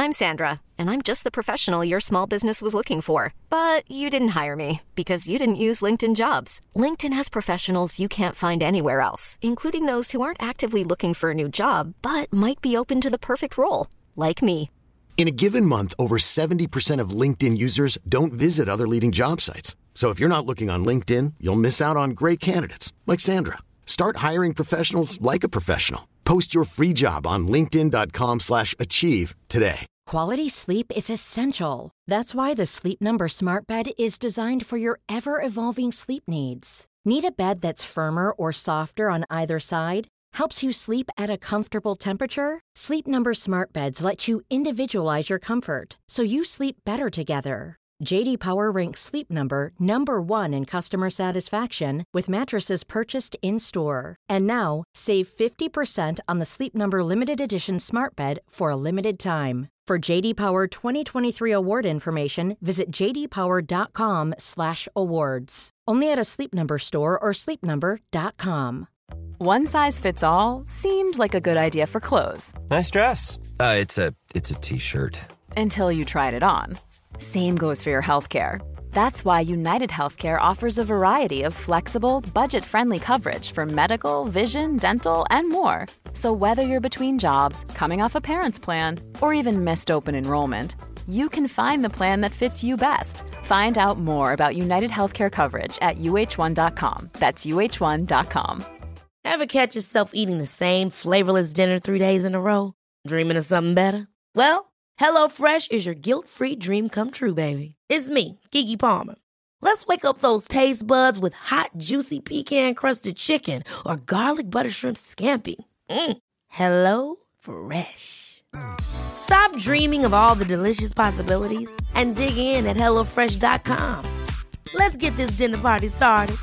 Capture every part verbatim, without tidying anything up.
I'm Sandra, and I'm just the professional your small business was looking for. But you didn't hire me because you didn't use LinkedIn Jobs. LinkedIn has professionals you can't find anywhere else, including those who aren't actively looking for a new job, but might be open to the perfect role, like me. In a given month, over seventy percent of LinkedIn users don't visit other leading job sites. So if you're not looking on LinkedIn, you'll miss out on great candidates like Sandra. Start hiring professionals like a professional. Post your free job on linkedin dot com slash achieve today. Quality sleep is essential. That's why the Sleep Number Smart Bed is designed for your ever-evolving sleep needs. Need a bed that's firmer or softer on either side? Helps you sleep at a comfortable temperature? Sleep Number Smart Beds let you individualize your comfort, so you sleep better together. J D Power ranks Sleep Number number one in customer satisfaction with mattresses purchased in-store. And now, save fifty percent on the Sleep Number Limited Edition Smart Bed for a limited time. For J D Power twenty twenty-three award information, visit j d power dot com slash awards. Only at a Sleep Number store or sleep number dot com. One size fits all seemed like a good idea for clothes. Nice dress. Uh, it's a it's a t-shirt. Until you tried it on. Same goes for your healthcare. That's why United Healthcare offers a variety of flexible, budget-friendly coverage for medical, vision, dental, and more. So whether you're between jobs, coming off a parent's plan, or even missed open enrollment, you can find the plan that fits you best. Find out more about United Healthcare coverage at u h one dot com. That's u h one dot com. Ever catch yourself eating the same flavorless dinner three days in a row? Dreaming of something better? Well, HelloFresh is your guilt-free dream come true, baby. It's me, Keke Palmer. Let's wake up those taste buds with hot, juicy pecan-crusted chicken or garlic butter shrimp scampi. Mm. Hello Fresh. Stop dreaming of all the delicious possibilities and dig in at hello fresh dot com. Let's get this dinner party started.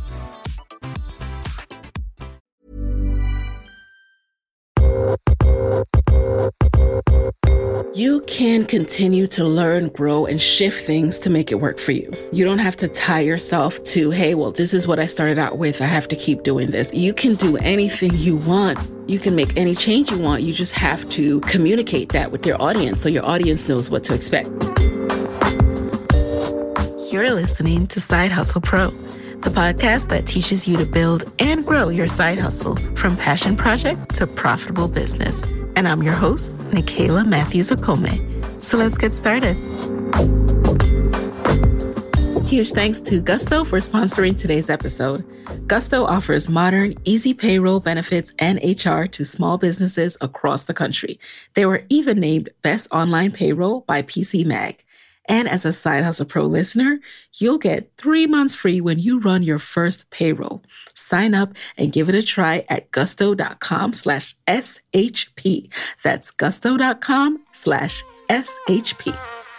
You can continue to learn, grow, and shift things to make it work for you. You don't have to tie yourself to, hey, well, this is what I started out with. I have to keep doing this. You can do anything you want. You can make any change you want. You just have to communicate that with your audience so your audience knows what to expect. You're listening to Side Hustle Pro, the podcast that teaches you to build and grow your side hustle from passion project to profitable business. And I'm your host, Nicaila Matthews-Okome. So let's get started. Huge thanks to Gusto for sponsoring today's episode. Gusto offers modern, easy payroll benefits and H R to small businesses across the country. They were even named Best Online Payroll by P C Mag. And as a Side Hustle Pro listener, you'll get three months free when you run your first payroll. Sign up and give it a try at gusto.com slash SHP. That's gusto.com slash SHP.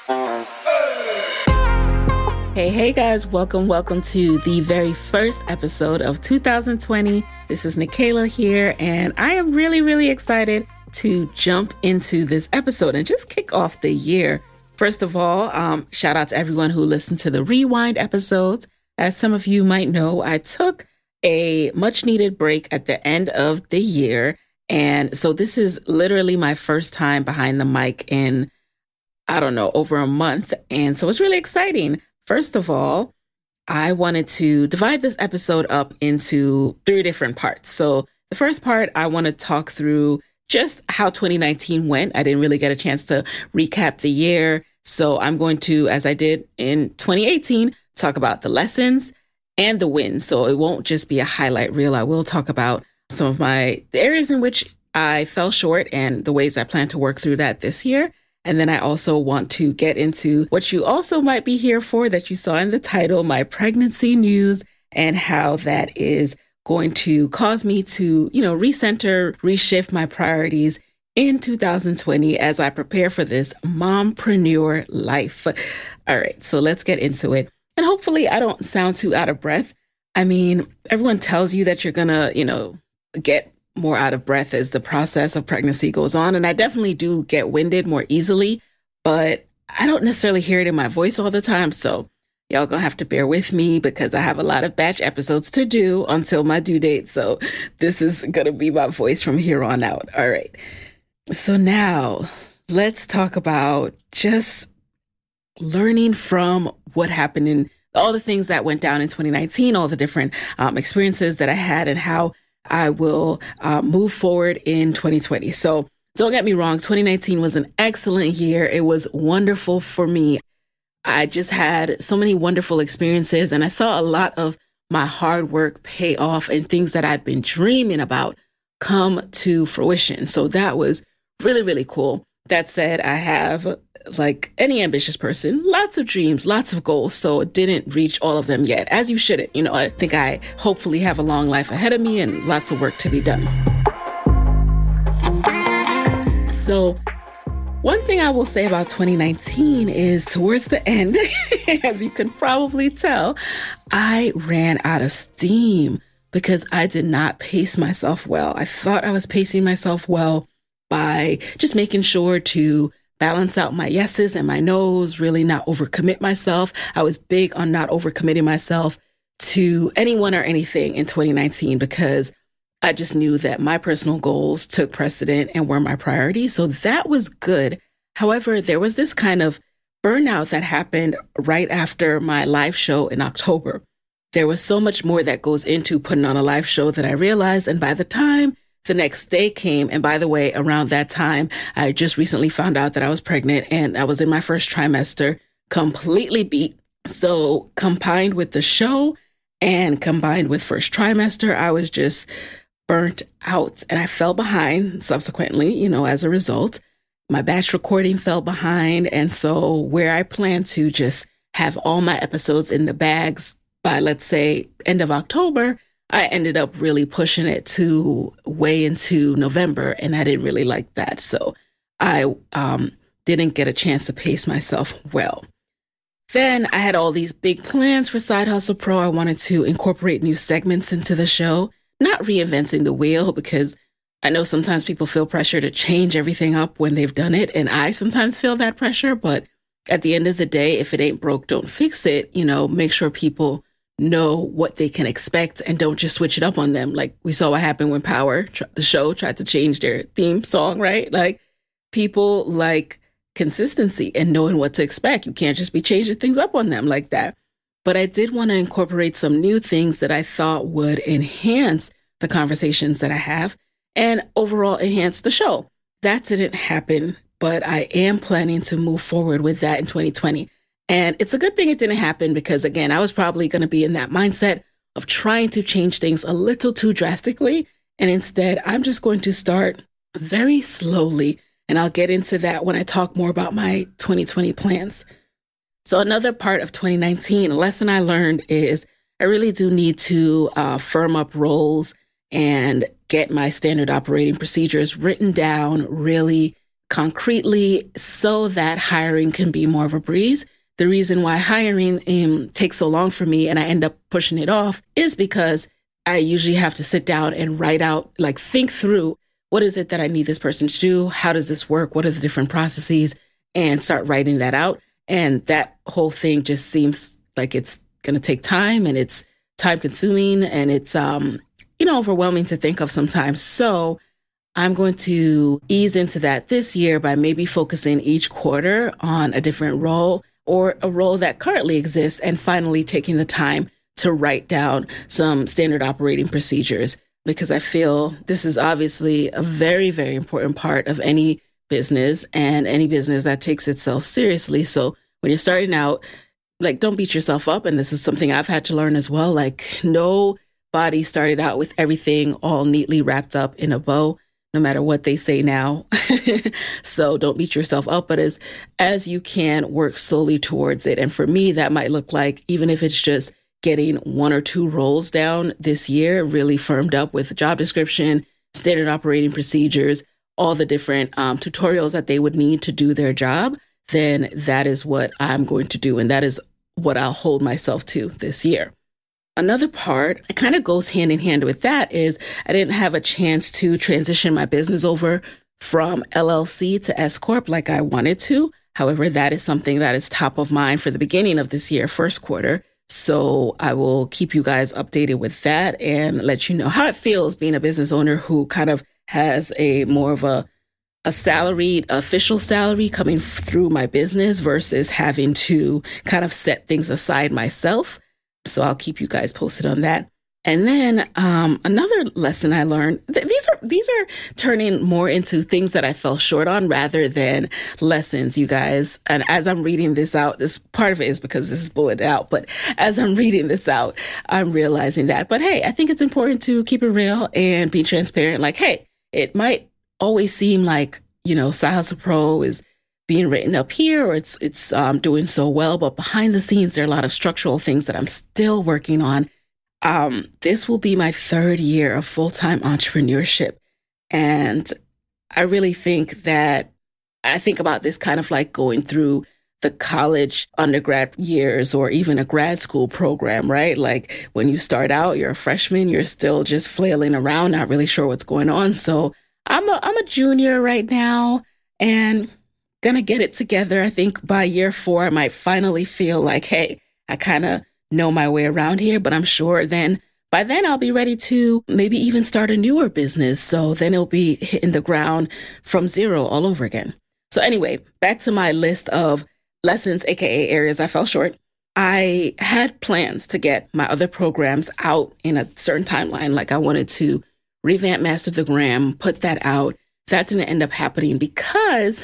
Hey, hey guys, welcome, welcome to the very first episode of two thousand twenty. This is Nicaila here, and I am really, really excited to jump into this episode and just kick off the year. First of all, um, shout out to everyone who listened to the Rewind episodes. As some of you might know, I took a much needed break at the end of the year. And so this is literally my first time behind the mic in, I don't know, over a month. And so it's really exciting. First of all, I wanted to divide this episode up into three different parts. So the first part, I want to talk through just how twenty nineteen went. I didn't really get a chance to recap the year. So I'm going to, as I did in twenty eighteen, talk about the lessons and the wins. So it won't just be a highlight reel. I will talk about some of my the areas in which I fell short and the ways I plan to work through that this year. And then I also want to get into what you also might be here for that you saw in the title, my pregnancy news, and how that is going to cause me to, you know, recenter, reshift my priorities in two thousand twenty as I prepare for this mompreneur life. All right, so let's get into it. And hopefully I don't sound too out of breath. I mean, everyone tells you that you're gonna, you know, get more out of breath as the process of pregnancy goes on. And I definitely do get winded more easily, but I don't necessarily hear it in my voice all the time. So y'all gonna have to bear with me because I have a lot of batch episodes to do until my due date. So this is gonna be my voice from here on out. All right. So now let's talk about just learning from what happened in all the things that went down in twenty nineteen, all the different um, experiences that I had, and how I will uh, move forward in twenty twenty. So don't get me wrong, twenty nineteen was an excellent year. It was wonderful for me. I just had so many wonderful experiences, and I saw a lot of my hard work pay off and things that I'd been dreaming about come to fruition. So that was really, really cool. That said, I have, like any ambitious person, lots of dreams, lots of goals. So didn't reach all of them yet, as you shouldn't. You know, I think I hopefully have a long life ahead of me and lots of work to be done. So one thing I will say about twenty nineteen is towards the end, as you can probably tell, I ran out of steam because I did not pace myself well. I thought I was pacing myself well by just making sure to balance out my yeses and my nos, really not overcommit myself. I was big on not overcommitting myself to anyone or anything in twenty nineteen because I just knew that my personal goals took precedent and were my priority. So that was good. However, there was this kind of burnout that happened right after my live show in October. There was so much more that goes into putting on a live show that I realized. And by the time the next day came, and by the way, around that time, I just recently found out that I was pregnant and I was in my first trimester, completely beat. So combined with the show and combined with first trimester, I was just burnt out and I fell behind subsequently, you know, as a result. My batch recording fell behind. And so where I planned to just have all my episodes in the bags by, let's say, end of October, I ended up really pushing it to way into November, and I didn't really like that. So I um, didn't get a chance to pace myself well. Then I had all these big plans for Side Hustle Pro. I wanted to incorporate new segments into the show, not reinventing the wheel, because I know sometimes people feel pressure to change everything up when they've done it. And I sometimes feel that pressure. But at the end of the day, if it ain't broke, don't fix it. You know, make sure people know what they can expect and don't just switch it up on them. Like we saw what happened when Power, the show, tried to change their theme song, right? Like people like consistency and knowing what to expect. You can't just be changing things up on them like that. But I did want to incorporate some new things that I thought would enhance the conversations that I have and overall enhance the show. That didn't happen, but I am planning to move forward with that in twenty twenty. And it's a good thing it didn't happen because, again, I was probably going to be in that mindset of trying to change things a little too drastically. And instead, I'm just going to start very slowly. And I'll get into that when I talk more about my twenty twenty plans. So another part of twenty nineteen, a lesson I learned is I really do need to uh, firm up roles and get my standard operating procedures written down really concretely so that hiring can be more of a breeze. The reason why hiring um, takes so long for me and I end up pushing it off is because I usually have to sit down and write out, like think through what is it that I need this person to do? How does this work? What are the different processes? And start writing that out. And that whole thing just seems like it's going to take time and it's time consuming and it's, um, you know, overwhelming to think of sometimes. So I'm going to ease into that this year by maybe focusing each quarter on a different role or a role that currently exists and finally taking the time to write down some standard operating procedures, because I feel this is obviously a very, very important part of any business and any business that takes itself seriously. So when you're starting out, like, don't beat yourself up. And this is something I've had to learn as well. Like, nobody started out with everything all neatly wrapped up in a bow, no matter what they say now. So don't beat yourself up, but as, as you can, work slowly towards it. And for me, that might look like, even if it's just getting one or two roles down this year, really firmed up with job description, standard operating procedures, all the different um, tutorials that they would need to do their job, then that is what I'm going to do. And that is what I'll hold myself to this year. Another part that kind of goes hand in hand with that is I didn't have a chance to transition my business over from L L C to S Corp like I wanted to. However, that is something that is top of mind for the beginning of this year, first quarter. So I will keep you guys updated with that and let you know how it feels being a business owner who kind of has a more of a a salaried, official salary coming through my business versus having to kind of set things aside myself. So I'll keep you guys posted on that. And then um, another lesson I learned, th- these are these are turning more into things that I fell short on rather than lessons, you guys. And as I'm reading this out, this part of it is because this is bulleted out, but as I'm reading this out, I'm realizing that. But hey, I think it's important to keep it real and be transparent. Like, hey, it might always seem like, you know, Side Hustle Pro is being written up here or it's it's um, doing so well, but behind the scenes, there are a lot of structural things that I'm still working on. Um, this will be my third year of full-time entrepreneurship. And I really think that I think about this kind of like going through the college undergrad years or even a grad school program, right? Like when you start out, you're a freshman, you're still just flailing around, not really sure what's going on. So I'm a, I'm a junior right now and gonna get it together. I think by year four, I might finally feel like, hey, I kind of know my way around here, but I'm sure then by then I'll be ready to maybe even start a newer business. So then it'll be hitting the ground from zero all over again. So anyway, back to my list of lessons, A K A areas I fell short. I had plans to get my other programs out in a certain timeline. Like I wanted to revamp Master the Gram, put that out. That didn't end up happening because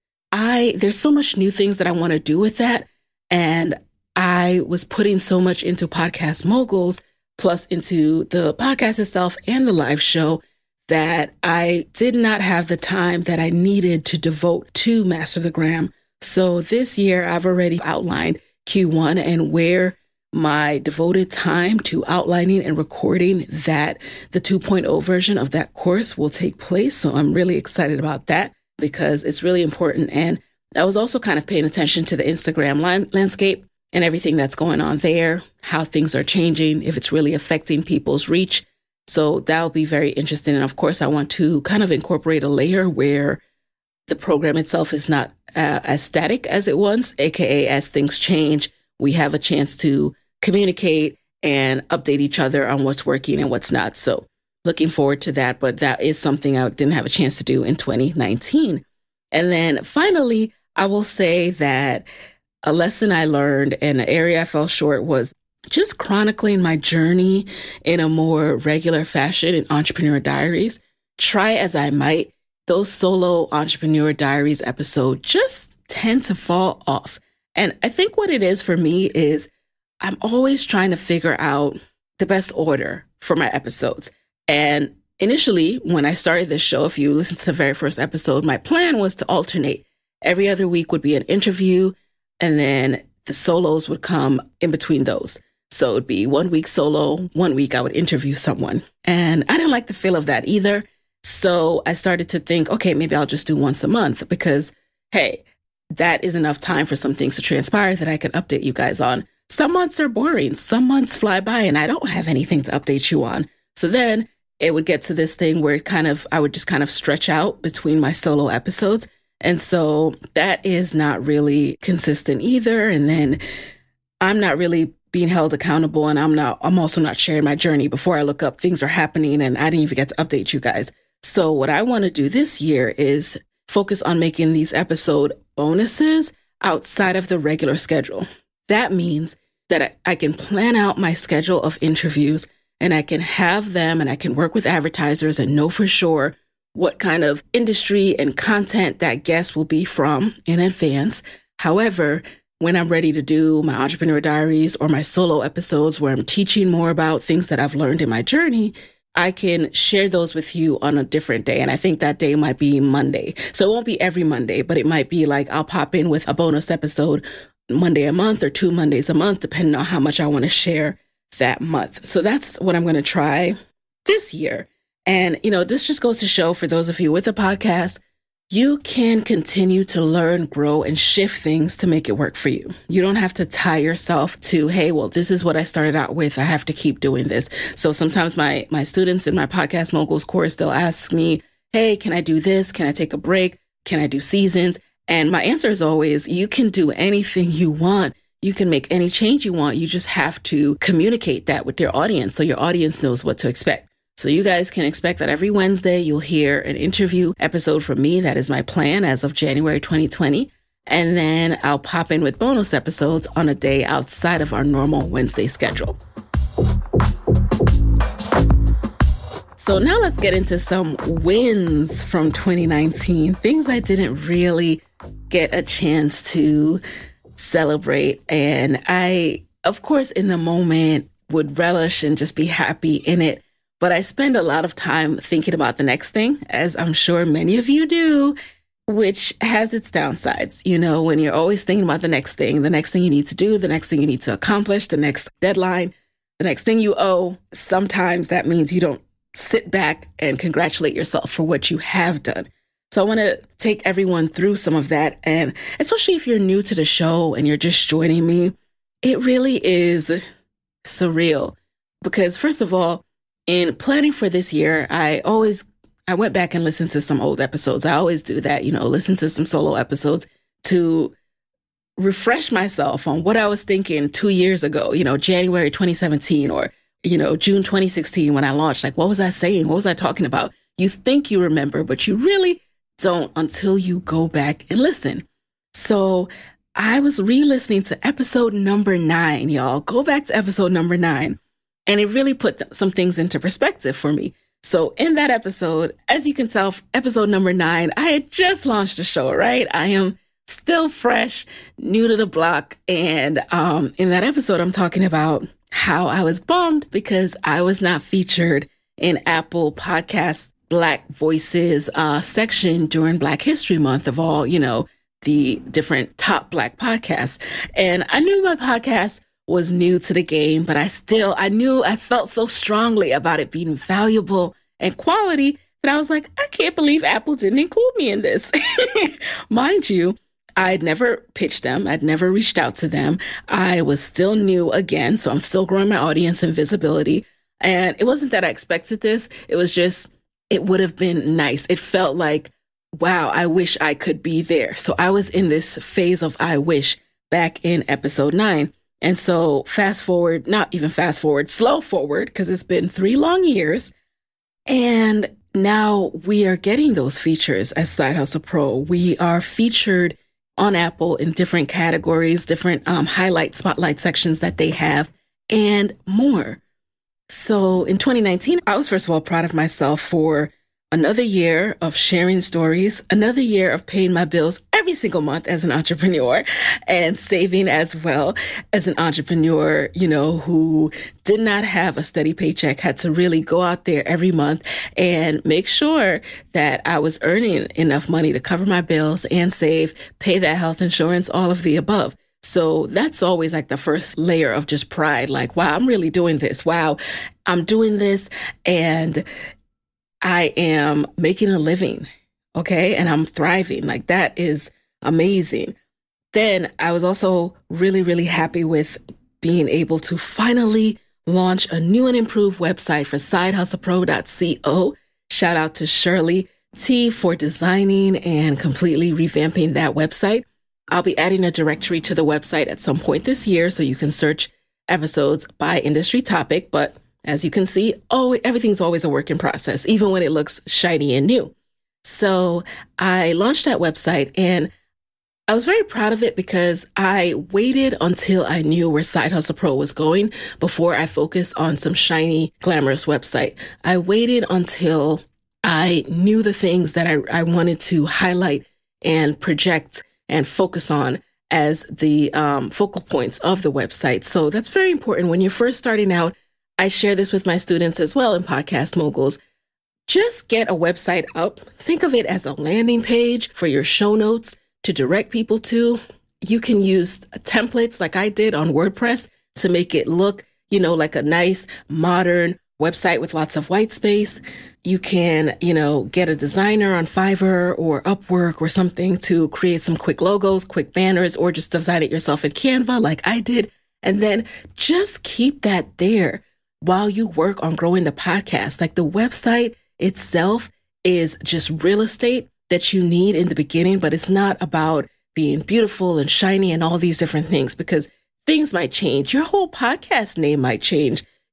I, there's so much new things that I want to do with that. And I was putting so much into Podcast Moguls, plus into the podcast itself and the live show, that I did not have the time that I needed to devote to Master the Gram. So this year, I've already outlined Q one and where my devoted time to outlining and recording that the two point oh version of that course will take place. So I'm really excited about that because it's really important. And I was also kind of paying attention to the Instagram line, landscape and everything that's going on there, how things are changing, if it's really affecting people's reach. So that'll be very interesting. And of course, I want to kind of incorporate a layer where the program itself is not uh, as static as it was, A K A as things change, we have a chance to communicate and update each other on what's working and what's not. So looking forward to that. But that is something I didn't have a chance to do in twenty nineteen. And then finally, I will say that a lesson I learned and an area I fell short was just chronicling my journey in a more regular fashion in Entrepreneur Diaries. Try as I might, those solo Entrepreneur Diaries episodes just tend to fall off. And I think what it is for me is I'm always trying to figure out the best order for my episodes. And initially, when I started this show, if you listen to the very first episode, my plan was to alternate. Every other week would be an interview, and then the solos would come in between those. So it'd be one week solo, one week I would interview someone. And I didn't like the feel of that either. So I started to think, okay, maybe I'll just do once a month because, hey, that is enough time for some things to transpire that I can update you guys on. Some months are boring. Some months fly by and I don't have anything to update you on. So then it would get to this thing where it kind of, I would just kind of stretch out between my solo episodes. And so that is not really consistent either. And then I'm not really being held accountable. And I'm not, I'm also not sharing my journey. Before I look up, things are happening and I didn't even get to update you guys. So what I want to do this year is focus on making these episode bonuses outside of the regular schedule. That means that I can plan out my schedule of interviews and I can have them and I can work with advertisers and know for sure what kind of industry and content that guest will be from in advance. However, when I'm ready to do my Entrepreneur Diaries or my solo episodes where I'm teaching more about things that I've learned in my journey, I can share those with you on a different day. And I think that day might be Monday. So it won't be every Monday, but it might be like I'll pop in with a bonus episode Monday a month or two Mondays a month, depending on how much I want to share that month. So that's what I'm going to try this year. And, you know, this just goes to show for those of you with a podcast, you can continue to learn, grow, and shift things to make it work for you. You don't have to tie yourself to, hey, well, this is what I started out with. I have to keep doing this. So sometimes my my students in my Podcast Moguls course, they'll ask me, hey, can I do this? Can I take a break? Can I do seasons? And my answer is always, you can do anything you want. You can make any change you want. You just have to communicate that with your audience so your audience knows what to expect. So you guys can expect that every Wednesday you'll hear an interview episode from me. That is my plan as of January twenty twenty. And then I'll pop in with bonus episodes on a day outside of our normal Wednesday schedule. So now let's get into some wins from twenty nineteen, things I didn't really get a chance to celebrate. And I, of course, in the moment would relish and just be happy in it. But I spend a lot of time thinking about the next thing, as I'm sure many of you do, which has its downsides. You know, when you're always thinking about the next thing, the next thing you need to do, the next thing you need to accomplish, the next deadline, the next thing you owe, sometimes that means you don't sit back and congratulate yourself for what you have done. So I want to take everyone through some of that. And especially if you're new to the show and you're just joining me, it really is surreal. Because first of all, in planning for this year, I always, I went back and listened to some old episodes. I always do that, you know, listen to some solo episodes to refresh myself on what I was thinking two years ago, you know, January twenty seventeen or you know, June twenty sixteen when I launched. Like, what was I saying? What was I talking about? You think you remember, but you really don't until you go back and listen. So I was re-listening to episode number nine, y'all. Go back to episode number nine. And it really put th- some things into perspective for me. So in that episode, as you can tell, episode number nine, I had just launched the show, right? I am still fresh, new to the block. And um, in that episode, I'm talking about how I was bummed because I was not featured in Apple Podcasts Black Voices uh, section during Black History Month of all, you know, the different top Black podcasts. And I knew my podcast was new to the game, but I still, I knew I felt so strongly about it being valuable and quality that I was like, I can't believe Apple didn't include me in this. Mind you, I'd never pitched them. I'd never reached out to them. I was still new again, so I'm still growing my audience and visibility. And it wasn't that I expected this. It was just, it would have been nice. It felt like, wow, I wish I could be there. So I was in this phase of I wish back in episode nine. And so fast forward, not even fast forward, slow forward, because it's been three long years. And now we are getting those features as Side Hustle Pro. We are featured on Apple in different categories, different um, highlight, spotlight sections that they have, and more. So in twenty nineteen, I was first of all proud of myself for another year of sharing stories, another year of paying my bills every single month as an entrepreneur and saving as well as an entrepreneur, you know, who did not have a steady paycheck, had to really go out there every month and make sure that I was earning enough money to cover my bills and save, pay that health insurance, all of the above. So that's always like the first layer of just pride. Like, wow, I'm really doing this. Wow, I'm doing this. And I am making a living, okay? And I'm thriving. Like, that is amazing. Then I was also really, really happy with being able to finally launch a new and improved website for side hustle pro dot co. Shout out to Shirley T for designing and completely revamping that website. I'll be adding a directory to the website at some point this year so you can search episodes by industry topic, but as you can see, oh, everything's always a work in process, even when it looks shiny and new. So I launched that website and I was very proud of it because I waited until I knew where Side Hustle Pro was going before I focused on some shiny, glamorous website. I waited until I knew the things that I, I wanted to highlight and project and focus on as the um, focal points of the website. So that's very important when you're first starting out. I share this with my students as well in Podcast Moguls. Just get a website up. Think of it as a landing page for your show notes to direct people to. You can use templates like I did on WordPress to make it look, you know, like a nice modern website with lots of white space. You can, you know, get a designer on Fiverr or Upwork or something to create some quick logos, quick banners, or just design it yourself in Canva like I did. And then just keep that there while you work on growing the podcast. Like, the website itself is just real estate that you need in the beginning, but it's not about being beautiful and shiny and all these different things, because things might change. Your whole podcast name might change.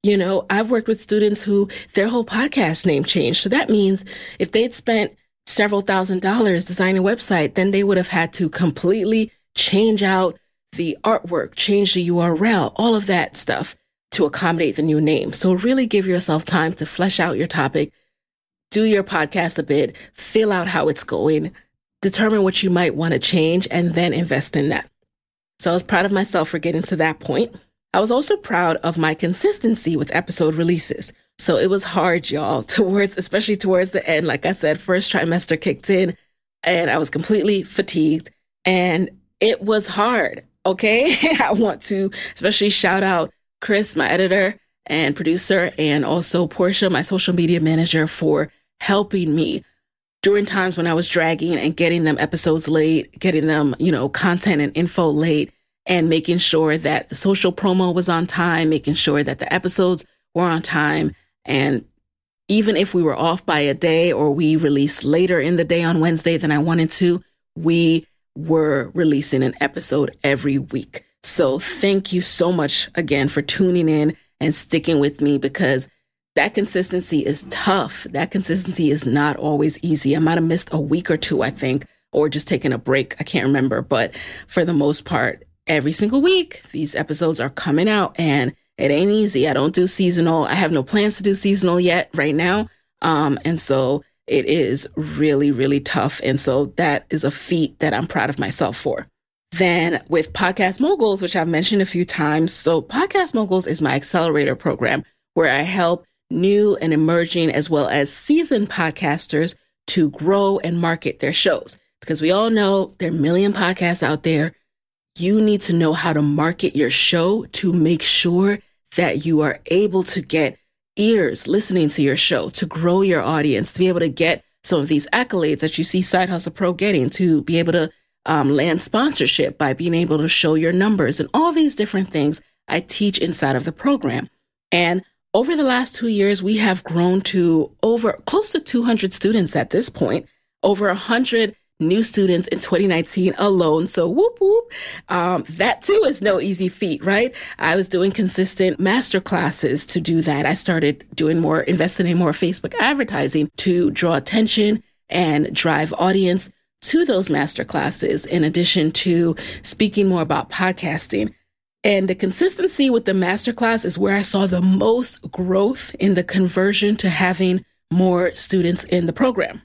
You know, I've worked with students who their whole podcast name changed. So that means if they'd spent several thousand dollars designing a website, then they would have had to completely change out the artwork, change the U R L, all of that stuff to accommodate the new name. So really give yourself time to flesh out your topic, do your podcast a bit, fill out how it's going, determine what you might want to change, and then invest in that. So I was proud of myself for getting to that point. I was also proud of my consistency with episode releases. So it was hard, y'all, towards, especially towards the end. Like I said, first trimester kicked in and I was completely fatigued and it was hard. Okay. I want to especially shout out Chris, my editor and producer, and also Portia, my social media manager, for helping me during times when I was dragging and getting them episodes late, getting them, you know, content and info late, and making sure that the social promo was on time, making sure that the episodes were on time. And even if we were off by a day or we released later in the day on Wednesday than I wanted to, we were releasing an episode every week. So thank you so much again for tuning in and sticking with me, because that consistency is tough. That consistency is not always easy. I might have missed a week or two, I think, or just taken a break. I can't remember. But for the most part, every single week, these episodes are coming out and it ain't easy. I don't do seasonal. I have no plans to do seasonal yet right now. Um, and so it is really, really tough. And so that is a feat that I'm proud of myself for. Then with Podcast Moguls, which I've mentioned a few times. So Podcast Moguls is my accelerator program where I help new and emerging as well as seasoned podcasters to grow and market their shows. Because we all know there are a million podcasts out there. You need to know how to market your show to make sure that you are able to get ears listening to your show, to grow your audience, to be able to get some of these accolades that you see Side Hustle Pro getting, to be able to um, land sponsorship by being able to show your numbers and all these different things I teach inside of the program. And over the last two years, we have grown to over close to two hundred students at this point, over one hundred new students in twenty nineteen alone. So whoop, whoop. Um, that too is no easy feat, right? I was doing consistent master classes to do that. I started doing more, investing in more Facebook advertising to draw attention and drive audience to those master classes, in addition to speaking more about podcasting. And the consistency with the masterclass is where I saw the most growth in the conversion to having more students in the program.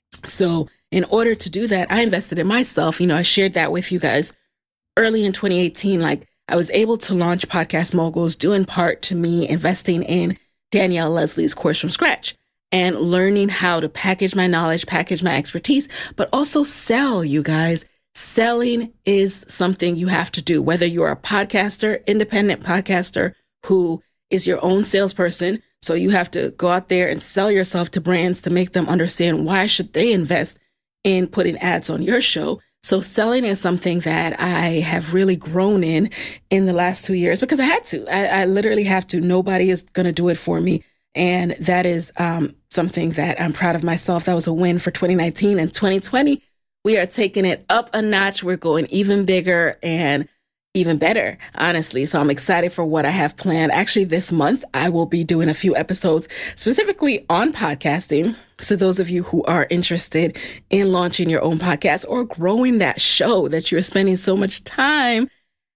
So in order to do that, I invested in myself. You know, I shared that with you guys early in twenty eighteen. Like, I was able to launch Podcast Moguls due in part to me investing in Danielle Leslie's course from scratch and learning how to package my knowledge, package my expertise, but also sell, you guys. Selling is something you have to do, whether you're a podcaster, independent podcaster who is your own salesperson. So you have to go out there and sell yourself to brands to make them understand why should they invest in putting ads on your show. So selling is something that I have really grown in in the last two years because I had to. I, I literally have to. Nobody is going to do it for me. And that is um, something that I'm proud of myself. That was a win for twenty nineteen and twenty twenty. We are taking it up a notch. We're going even bigger and even better, honestly. So I'm excited for what I have planned. Actually, this month, I will be doing a few episodes specifically on podcasting. So those of you who are interested in launching your own podcast or growing that show that you're spending so much time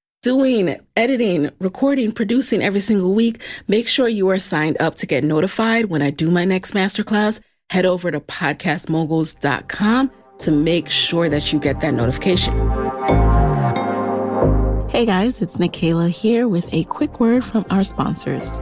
doing, editing, recording, producing every single week, make sure you are signed up to get notified when I do my next masterclass. Head over to podcast moguls dot com to make sure that you get that notification. Hey guys, it's Nikayla here with a quick word from our sponsors.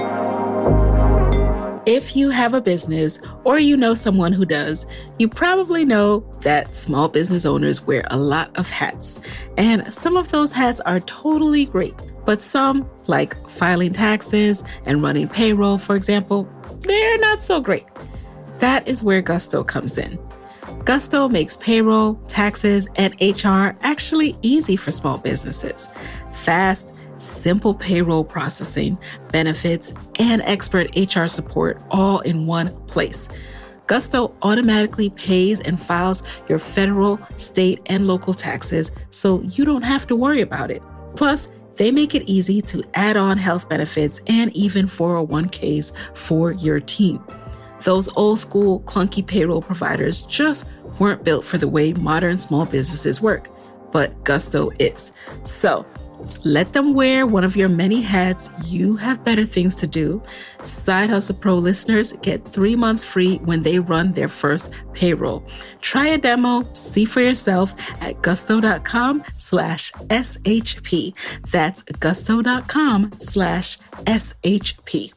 If you have a business or you know someone who does, you probably know that small business owners wear a lot of hats. And some of those hats are totally great, but some, like filing taxes and running payroll, for example, they're not so great. That is where Gusto comes in. Gusto makes payroll, taxes, and H R actually easy for small businesses. Fast, simple payroll processing, benefits, and expert H R support all in one place. Gusto automatically pays and files your federal, state, and local taxes, so you don't have to worry about it. Plus, They make it easy to add on health benefits and even four oh one k's for your team. Those old school, clunky payroll providers just weren't built for the way modern small businesses work, but Gusto is. So let them wear one of your many hats. You have better things to do. Side Hustle Pro listeners get three months free when they run their first payroll. Try a demo, see for yourself at gusto.com slash SHP. That's gusto.com slash SHP.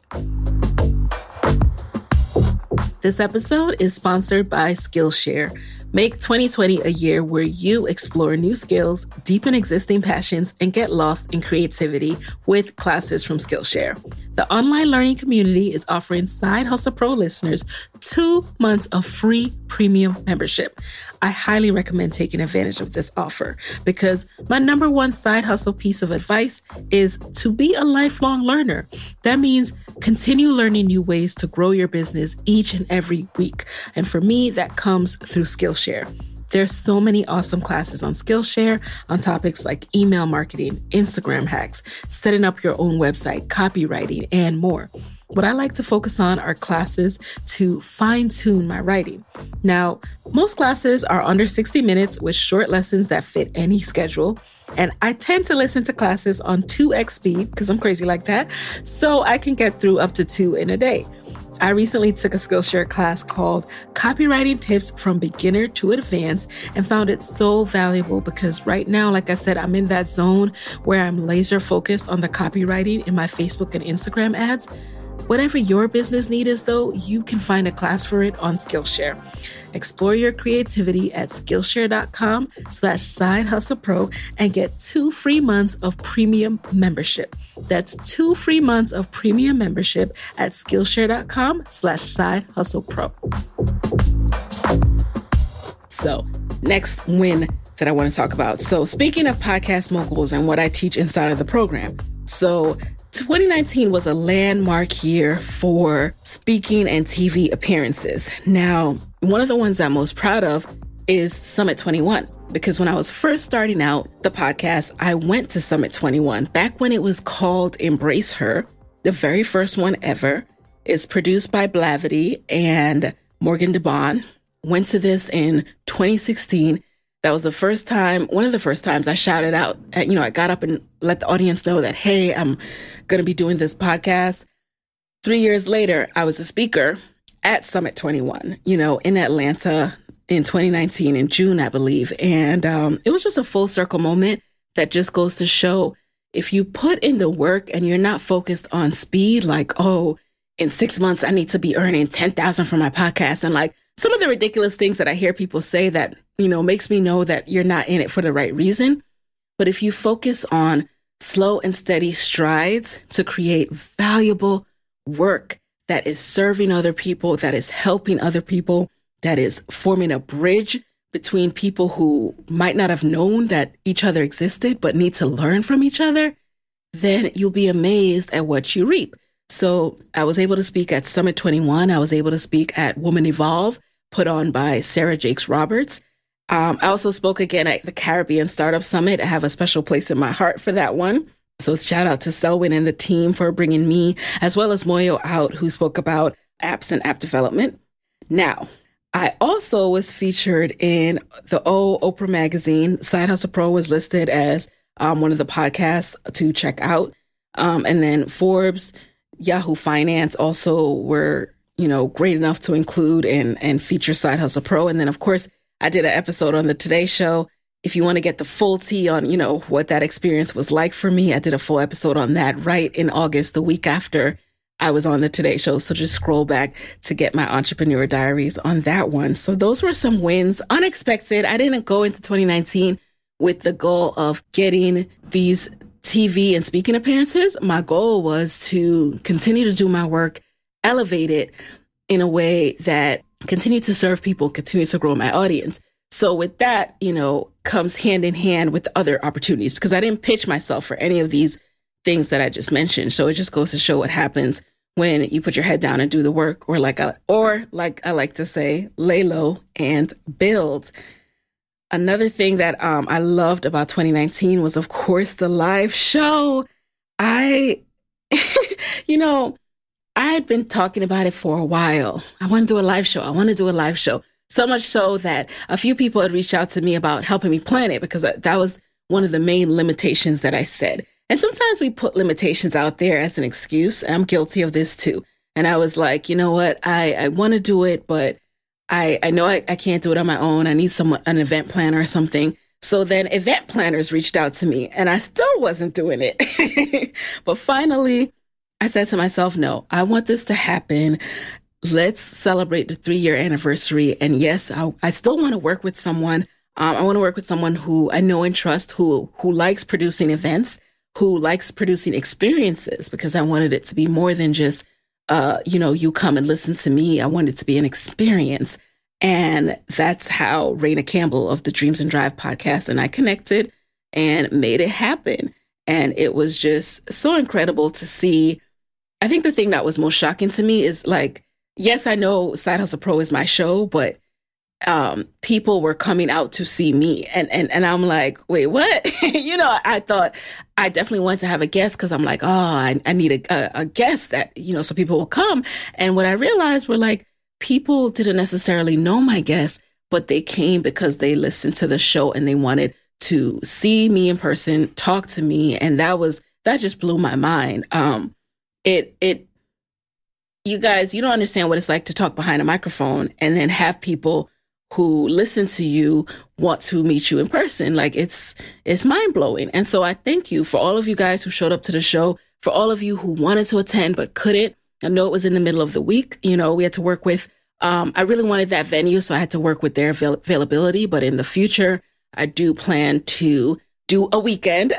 This episode is sponsored by Skillshare. Make twenty twenty a year where you explore new skills, deepen existing passions, and get lost in creativity with classes from Skillshare. The online learning community is offering Side Hustle Pro listeners two months of free premium membership. I highly recommend taking advantage of this offer because my number one side hustle piece of advice is to be a lifelong learner. That means continue learning new ways to grow your business each and every week. And for me, that comes through Skillshare. There's so many awesome classes on Skillshare on topics like email marketing, Instagram hacks, setting up your own website, copywriting, and more. What I like to focus on are classes to fine-tune my writing. Now, most classes are under sixty minutes with short lessons that fit any schedule. And I tend to listen to classes on two x speed because I'm crazy like that, so I can get through up to two in a day. I recently took a Skillshare class called Copywriting Tips from Beginner to Advanced and found it so valuable because right now, like I said, I'm in that zone where I'm laser focused on the copywriting in my Facebook and Instagram ads. Whatever your business need is, though, you can find a class for it on Skillshare. Explore your creativity at Skillshare.com slash Side Hustle Pro and get two free months of premium membership. That's two free months of premium membership at Skillshare.com slash Side Hustle Pro. So, next win that I want to talk about. So, speaking of podcast moguls and what I teach inside of the program. So, twenty nineteen was a landmark year for speaking and T V appearances. Now, one of the ones I'm most proud of is Summit twenty-one, because when I was first starting out the podcast, I went to Summit twenty-one back when it was called Embrace Her, the very first one ever. It's produced by Blavity and Morgan DeBon. Went to this in twenty sixteen. That was the first time, one of the first times I shouted out, you know, I got up and let the audience know that, hey, I'm going to be doing this podcast. Three years later, I was a speaker at Summit twenty-one, you know, in Atlanta in twenty nineteen, in June, I believe. And um, it was just a full circle moment that just goes to show if you put in the work and you're not focused on speed, like, oh, in six months, I need to be earning ten thousand for my podcast. And like, some of the ridiculous things that I hear people say that, you know, makes me know that you're not in it for the right reason. But if you focus on slow and steady strides to create valuable work that is serving other people, that is helping other people, that is forming a bridge between people who might not have known that each other existed, but need to learn from each other, then you'll be amazed at what you reap. So I was able to speak at Summit twenty-one. I was able to speak at Woman Evolve, put on by Sarah Jakes Roberts. Um, I also spoke again at the Caribbean Startup Summit. I have a special place in my heart for that one. So shout out to Selwyn and the team for bringing me, as well as Moyo out, who spoke about apps and app development. Now, I also was featured in the O Oprah magazine. Side Hustle Pro was listed as um, one of the podcasts to check out. Um, and then Forbes, Yahoo Finance also were, you know, great enough to include and, and feature Side Hustle Pro. And then, of course, I did an episode on the Today Show. If you want to get the full tea on, you know, what that experience was like for me, I did a full episode on that right in August, the week after I was on the Today Show. So just scroll back to get my entrepreneur diaries on that one. So those were some wins, unexpected. I didn't go into twenty nineteen with the goal of getting these T V and speaking appearances. My goal was to continue to do my work, elevate it in a way that continue to serve people, continue to grow my audience. So with that, you know, comes hand in hand with other opportunities, because I didn't pitch myself for any of these things that I just mentioned. So it just goes to show what happens when you put your head down and do the work, or like I, or like I like to say, lay low and build. another thing that um, I loved about twenty nineteen was, of course, the live show. I, you know, I had been talking about it for a while. I want to do a live show. I want to do a live show. So much so that a few people had reached out to me about helping me plan it, because that was one of the main limitations that I said. And sometimes we put limitations out there as an excuse. I'm guilty of this too. And I was like, you know what? I, I want to do it, but I, I know I, I can't do it on my own. I need someone, an event planner or something. So then event planners reached out to me and I still wasn't doing it. But finally, I said to myself, no, I want this to happen. Let's celebrate the three-year anniversary. And yes, I, I still want to work with someone. Um, I want to work with someone who I know and trust, who who likes producing events, who likes producing experiences, because I wanted it to be more than just, uh, you know, you come and listen to me. I wanted it to be an experience. And that's how Raina Campbell of the Dreams and Drive podcast and I connected and made it happen. And it was just so incredible to see. I think the thing that was most shocking to me is, like, yes, I know Side Hustle Pro is my show, but um, people were coming out to see me. And, and, and I'm like, wait, what? you know, I thought I definitely wanted to have a guest, because I'm like, oh, I, I need a, a, a guest that, you know, so people will come. And what I realized were, like, people didn't necessarily know my guests, but they came because they listened to the show and they wanted to see me in person, talk to me. And that was, that just blew my mind. Um, it, it, you guys, you don't understand what it's like to talk behind a microphone and then have people who listen to you want to meet you in person. Like, it's, it's mind blowing. And so I thank you for all of you guys who showed up to the show, for all of you who wanted to attend but couldn't. I know it was in the middle of the week. You know, we had to work with, um, I really wanted that venue, so I had to work with their avail- availability. But in the future, I do plan to do a weekend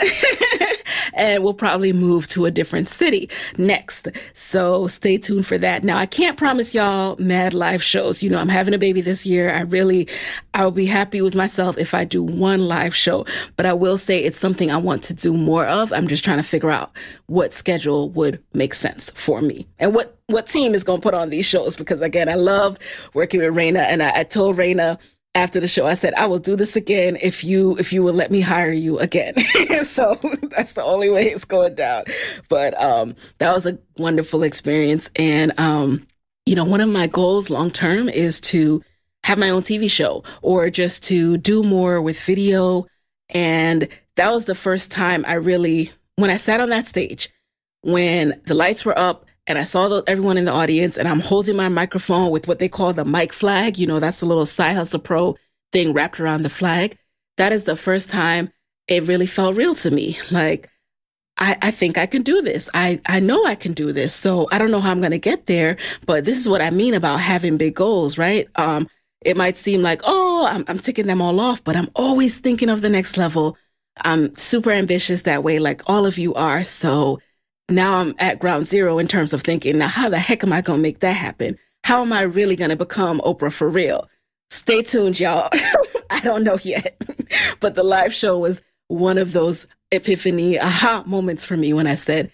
and we'll probably move to a different city next. So stay tuned for that. Now, I can't promise y'all mad live shows. You know, I'm having a baby this year. I really, I'll be happy with myself if I do one live show, but I will say it's something I want to do more of. I'm just trying to figure out what schedule would make sense for me and what, what team is going to put on these shows. Because again, I love working with Raina, and I, I told Raina after the show, I said, I will do this again if you if you will let me hire you again. So that's the only way it's going down. But um, that was a wonderful experience. And, um, you know, one of my goals long term is to have my own T V show, or just to do more with video. And that was the first time I really, when I sat on that stage, when the lights were up, and I saw the, everyone in the audience, and I'm holding my microphone with what they call the mic flag. You know, that's the little Side Hustle Pro thing wrapped around the flag. That is the first time it really felt real to me. Like, I, I think I can do this. I, I know I can do this. So I don't know how I'm going to get there, but this is what I mean about having big goals, right? Um, it might seem like, oh, I'm, I'm ticking them all off, but I'm always thinking of the next level. I'm super ambitious that way, like all of you are. So now I'm at ground zero in terms of thinking, now how the heck am I going to make that happen? How am I really going to become Oprah for real? Stay tuned, y'all. I don't know yet. But the live show was one of those epiphany, aha moments for me when I said,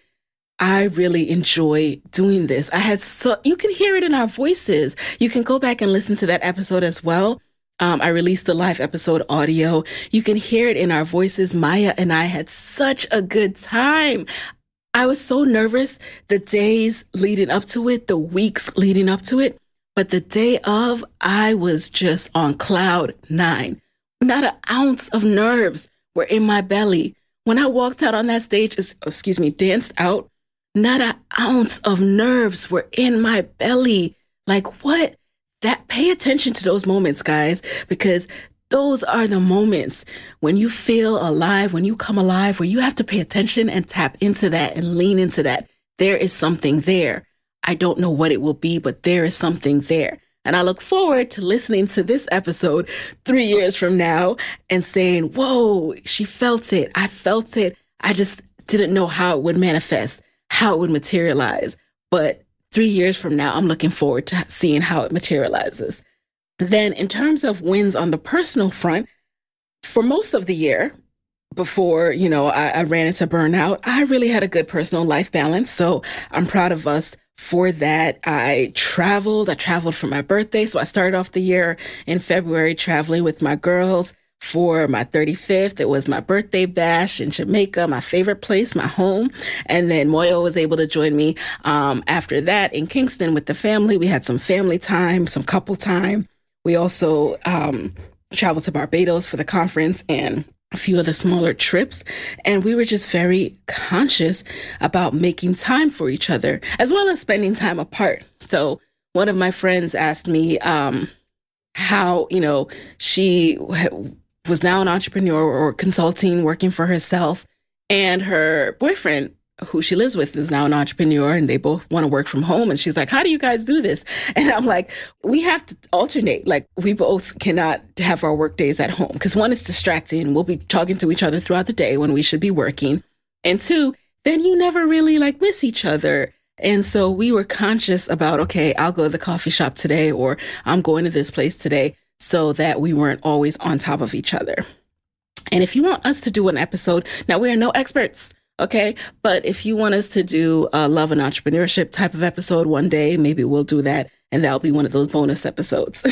I really enjoy doing this. I had so, you can hear it in our voices. You can go back and listen to that episode as well. Um, I released the live episode audio. You can hear it in our voices. Maya and I had such a good time. I was so nervous the days leading up to it, the weeks leading up to it. But the day of, I was just on cloud nine. Not an ounce of nerves were in my belly. When I walked out on that stage, excuse me, danced out, not an ounce of nerves were in my belly. Like, what? That, pay attention to those moments, guys, because those are the moments when you feel alive, when you come alive, where you have to pay attention and tap into that and lean into that. There is something there. I don't know what it will be, but there is something there. And I look forward to listening to this episode three years from now and saying, whoa, she felt it. I felt it. I just didn't know how it would manifest, how it would materialize. But three years from now, I'm looking forward to seeing how it materializes. Then in terms of wins on the personal front, for most of the year before, you know, I, I ran into burnout, I really had a good personal life balance. So I'm proud of us for that. I traveled. I traveled for my birthday. So I started off the year in February traveling with my girls for my thirty-fifth. It was my birthday bash in Jamaica, my favorite place, my home. And then Moyo was able to join me um, after that in Kingston with the family. We had some family time, some couple time. We also um, traveled to Barbados for the conference and a few other smaller trips. And we were just very conscious about making time for each other, as well as spending time apart. So one of my friends asked me um, how, you know, she was now an entrepreneur or consulting, working for herself, and her boyfriend, who she lives with, is now an entrepreneur, and they both want to work from home. And she's like, how do you guys do this? And I'm like, we have to alternate. Like, we both cannot have our work days at home because one is distracting. We'll be talking to each other throughout the day when we should be working. And two, then you never really like miss each other. And so we were conscious about, okay, I'll go to the coffee shop today, or I'm going to this place today, so that we weren't always on top of each other. And if you want us to do an episode, now we are no experts, okay? But if you want us to do a love and entrepreneurship type of episode one day, maybe we'll do that. And that'll be one of those bonus episodes.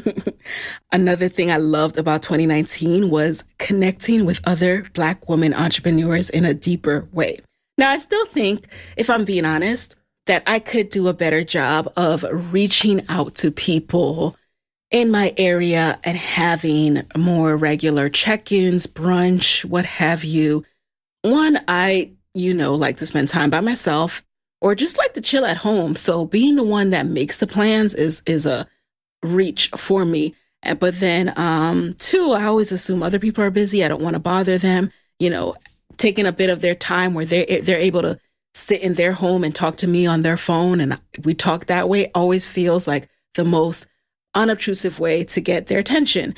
Another thing I loved about twenty nineteen was connecting with other Black women entrepreneurs in a deeper way. Now, I still think, if I'm being honest, that I could do a better job of reaching out to people in my area and having more regular check-ins, brunch, what have you. One, I, you know, like to spend time by myself or just like to chill at home. So being the one that makes the plans is is a reach for me. And, but then, um, two, I always assume other people are busy. I don't want to bother them, you know, taking a bit of their time where they're, they're able to sit in their home and talk to me on their phone. And we talk that way always feels like the most unobtrusive way to get their attention.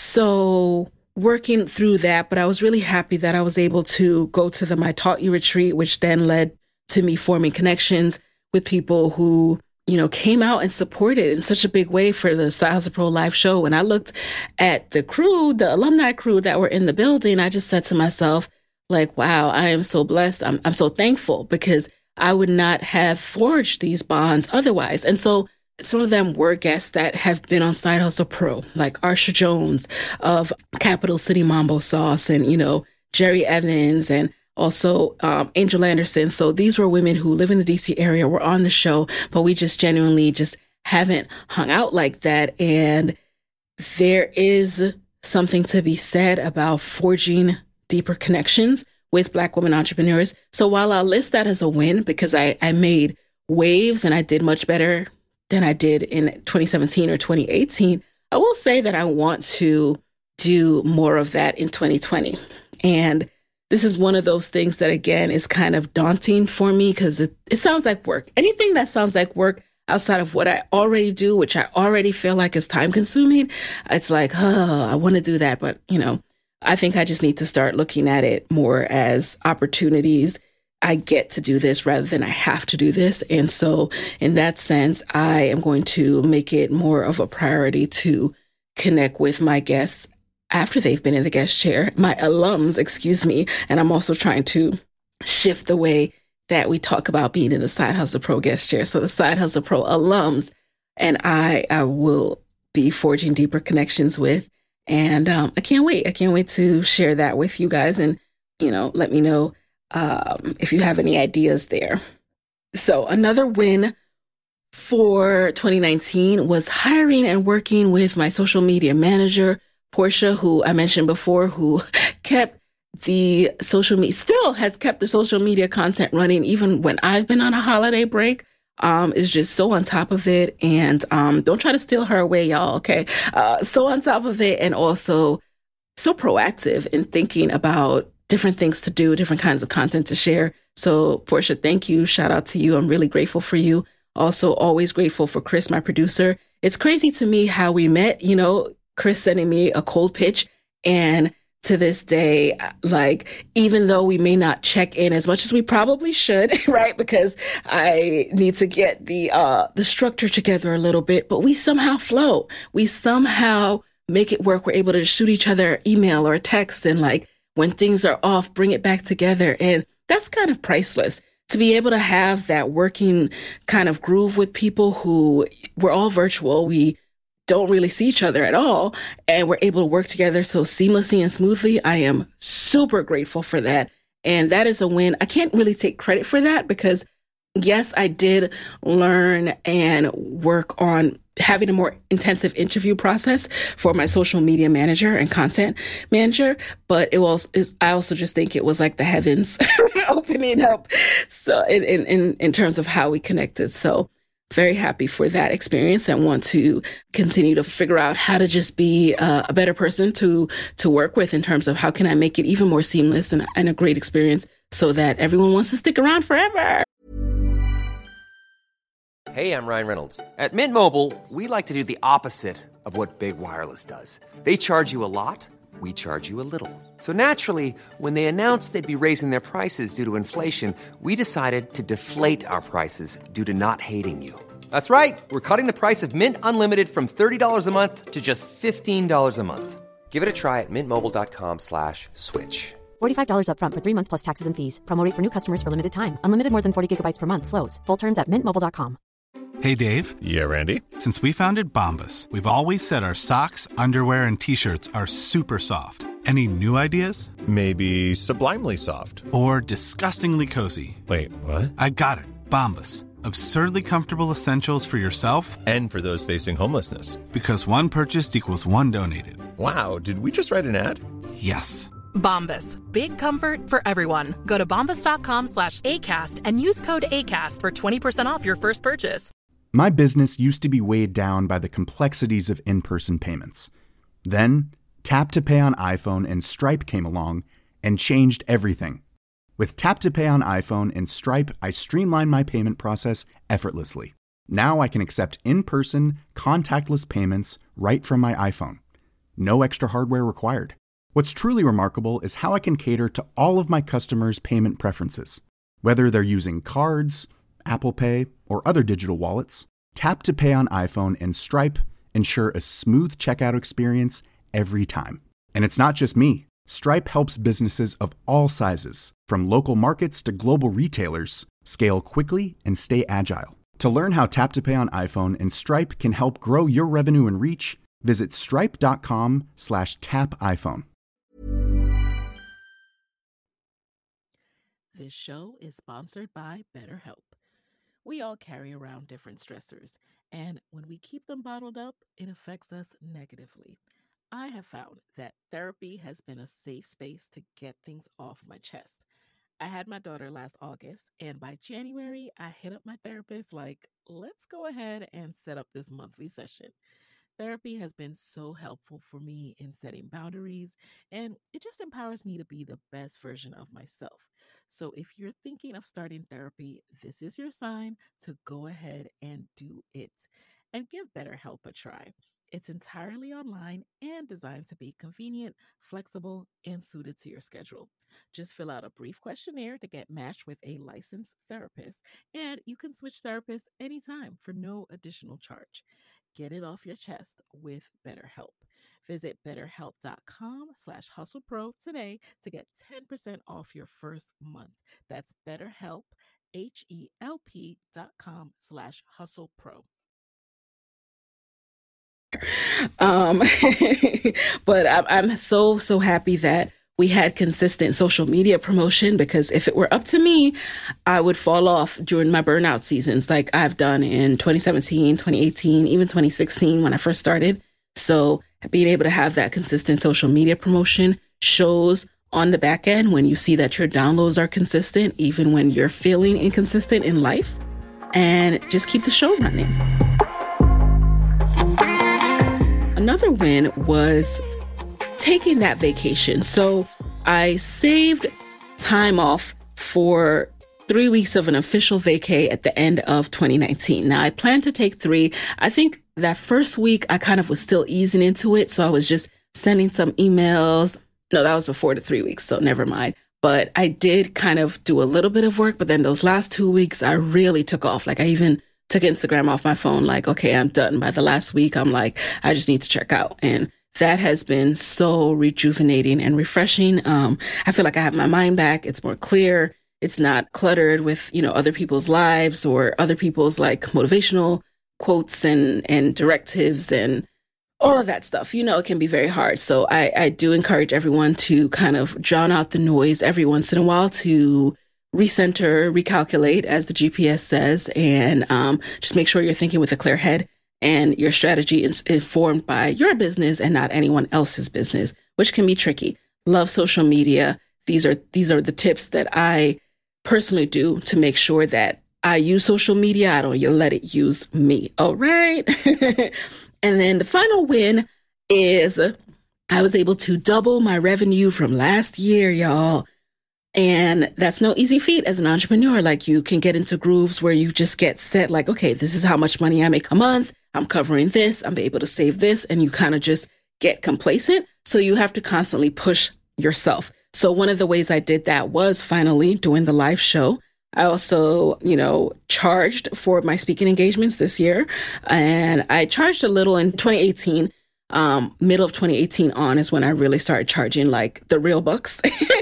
So working through that, but I was really happy that I was able to go to the My Taught You retreat, which then led to me forming connections with people who, you know, came out and supported in such a big way for the Side Hustle Pro live show. When I looked at the crew, the alumni crew that were in the building, I just said to myself, like, wow, I am so blessed. I'm, I'm so thankful because I would not have forged these bonds otherwise. And so some of them were guests that have been on Side Hustle Pro, like Arsha Jones of Capital City Mambo Sauce, and, you know, Jerry Evans, and also um, Angel Anderson. So these were women who live in the D C area, were on the show, but we just genuinely just haven't hung out like that. And there is something to be said about forging deeper connections with Black women entrepreneurs. So while I'll list that as a win because I, I made waves and I did much better than I did in twenty seventeen or twenty eighteen, I will say that I want to do more of that in twenty twenty. And this is one of those things that, again, is kind of daunting for me because it, it sounds like work. Anything that sounds like work outside of what I already do, which I already feel like is time consuming, it's like, oh, I want to do that. But, you know, I think I just need to start looking at it more as opportunities. I get to do this rather than I have to do this. And so in that sense, I am going to make it more of a priority to connect with my guests after they've been in the guest chair, my alums, excuse me. And I'm also trying to shift the way that we talk about being in the Side Hustle Pro guest chair. So the Side Hustle Pro alums and I, I will be forging deeper connections with. And um, I can't wait. I can't wait to share that with you guys and, you know, let me know Um, if you have any ideas there. So another win for twenty nineteen was hiring and working with my social media manager, Portia, who I mentioned before, who kept the social media, still has kept the social media content running even when I've been on a holiday break. Um, is just so on top of it. And um, don't try to steal her away, y'all, okay? Uh, so on top of it, and also so proactive in thinking about different things to do, different kinds of content to share. So Portia, thank you. Shout out to you. I'm really grateful for you. Also, always grateful for Chris, my producer. It's crazy to me how we met, you know, Chris sending me a cold pitch. And to this day, like, even though we may not check in as much as we probably should, right? Because I need to get the, uh, the structure together a little bit, but we somehow flow. We somehow make it work. We're able to shoot each other email or text, and like, when things are off, bring it back together. And that's kind of priceless to be able to have that working kind of groove with people who we're all virtual. We don't really see each other at all. And we're able to work together so seamlessly and smoothly. I am super grateful for that. And that is a win. I can't really take credit for that because, yes, I did learn and work on having a more intensive interview process for my social media manager and content manager. But it was, I also just think it was like the heavens opening up. So in, in, in terms of how we connected. So very happy for that experience and want to continue to figure out how to just be uh, a better person to, to work with in terms of how can I make it even more seamless and, and a great experience so that everyone wants to stick around forever. Hey, I'm Ryan Reynolds. At Mint Mobile, we like to do the opposite of what Big Wireless does. They charge you a lot, we charge you a little. So naturally, when they announced they'd be raising their prices due to inflation, we decided to deflate our prices due to not hating you. That's right. We're cutting the price of Mint Unlimited from thirty dollars a month to just fifteen dollars a month. Give it a try at mintmobile.com slash switch. forty-five dollars up front for three months plus taxes and fees. Promo rate for new customers for limited time. Unlimited more than forty gigabytes per month slows. Full terms at mint mobile dot com. Hey, Dave. Yeah, Randy. Since we founded Bombas, we've always said our socks, underwear, and T-shirts are super soft. Any new ideas? Maybe sublimely soft. Or disgustingly cozy. Wait, what? I got it. Bombas. Absurdly comfortable essentials for yourself and for those facing homelessness. Because one purchased equals one donated. Wow, did we just write an ad? Yes. Bombas. Big comfort for everyone. Go to bombas.com slash ACAST and use code ACAST for twenty percent off your first purchase. My business used to be weighed down by the complexities of in-person payments. Then, Tap to Pay on iPhone and Stripe came along and changed everything. With Tap to Pay on iPhone and Stripe, I streamlined my payment process effortlessly. Now I can accept in-person, contactless payments right from my iPhone. No extra hardware required. What's truly remarkable is how I can cater to all of my customers' payment preferences. Whether they're using cards, Apple Pay, or other digital wallets, Tap to Pay on iPhone and Stripe ensure a smooth checkout experience every time. And it's not just me. Stripe helps businesses of all sizes, from local markets to global retailers, scale quickly and stay agile. To learn how Tap to Pay on iPhone and Stripe can help grow your revenue and reach, visit stripe.com slash tap iPhone. This show is sponsored by BetterHelp. We all carry around different stressors, and when we keep them bottled up, it affects us negatively. I have found that therapy has been a safe space to get things off my chest. I had my daughter last August, and by January, I hit up my therapist like, let's go ahead and set up this monthly session. Therapy has been so helpful for me in setting boundaries, and it just empowers me to be the best version of myself. So if you're thinking of starting therapy, this is your sign to go ahead and do it and give BetterHelp a try. It's entirely online and designed to be convenient, flexible, and suited to your schedule. Just fill out a brief questionnaire to get matched with a licensed therapist, and you can switch therapists anytime for no additional charge. Get it off your chest with BetterHelp. Visit betterhelp.com slash hustlepro today to get ten percent off your first month. That's BetterHelp, H-E-L-P dot com slash hustlepro. Um, but I'm, I'm so, so happy that we had consistent social media promotion, because if it were up to me, I would fall off during my burnout seasons like I've done in twenty seventeen, twenty eighteen, even twenty sixteen when I first started. So being able to have that consistent social media promotion shows on the back end when you see that your downloads are consistent, even when you're feeling inconsistent in life, and just keep the show running. Another win was taking that vacation. So I saved time off for three weeks of an official vacay at the end of twenty nineteen. Now I planned to take three. I think that first week I kind of was still easing into it. So I was just sending some emails. No, that was before the three weeks. So never mind. But I did kind of do a little bit of work. But then those last two weeks, I really took off. Like I even took Instagram off my phone. Like, okay, I'm done. By the last week, I'm like, I just need to check out. And that has been so rejuvenating and refreshing. Um, I feel like I have my mind back. It's more clear. It's not cluttered with, you know, other people's lives or other people's like motivational quotes and, and directives and all of that stuff. You know, it can be very hard. So I, I do encourage everyone to kind of drown out the noise every once in a while, to recenter, recalculate, as the G P S says, and um, just make sure you're thinking with a clear head and your strategy is informed by your business and not anyone else's business, which can be tricky. Love social media. These are these are the tips that I personally do to make sure that I use social media. I don't let it use me. All right. And then the final win is I was able to double my revenue from last year, y'all. And that's no easy feat as an entrepreneur. Like, you can get into grooves where you just get set like, okay, this is how much money I make a month. I'm covering this. I'm able to save this. And you kind of just get complacent. So you have to constantly push yourself. So one of the ways I did that was finally doing the live show. I also, you know, charged for my speaking engagements this year. And I charged a little in twenty eighteen. Um, middle of twenty eighteen on is when I really started charging like the real bucks.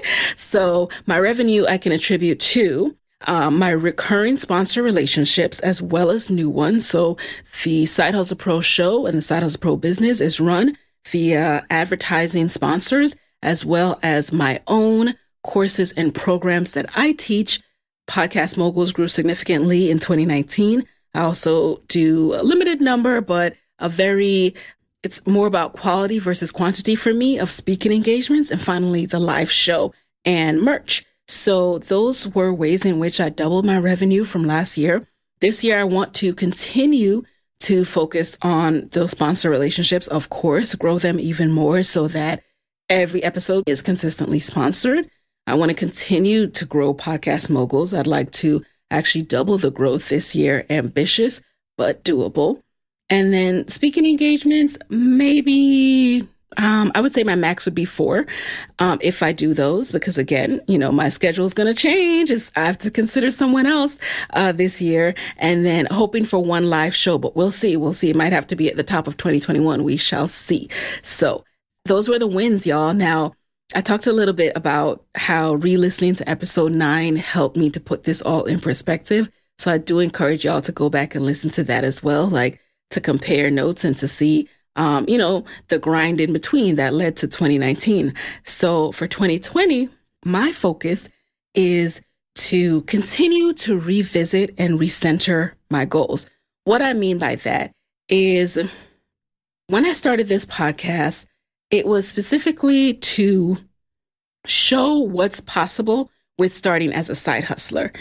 So my revenue I can attribute to um, my recurring sponsor relationships as well as new ones. So the Side Hustle Pro show and the Side Hustle Pro business is run via advertising sponsors, as well as my own courses and programs that I teach. Podcast Moguls grew significantly in twenty nineteen. I also do a limited number, but a very, it's more about quality versus quantity for me of speaking engagements. And finally, the live show and merch. So those were ways in which I doubled my revenue from last year. This year, I want to continue to focus on those sponsor relationships, of course, grow them even more so that every episode is consistently sponsored. I want to continue to grow Podcast Moguls. I'd like to actually double the growth this year. Ambitious, but doable. And then speaking engagements, maybe um, I would say my max would be four um, if I do those, because again, you know, my schedule is going to change. It's, I have to consider someone else uh, this year, and then hoping for one live show, but we'll see. We'll see. It might have to be at the top of twenty twenty-one. We shall see. So those were the wins, y'all. Now, I talked a little bit about how re-listening to episode nine helped me to put this all in perspective. So I do encourage y'all to go back and listen to that as well, like to compare notes and to see, um, you know, the grind in between that led to twenty nineteen. So for twenty twenty, my focus is to continue to revisit and recenter my goals. What I mean by that is when I started this podcast, it was specifically to show what's possible with starting as a side hustler.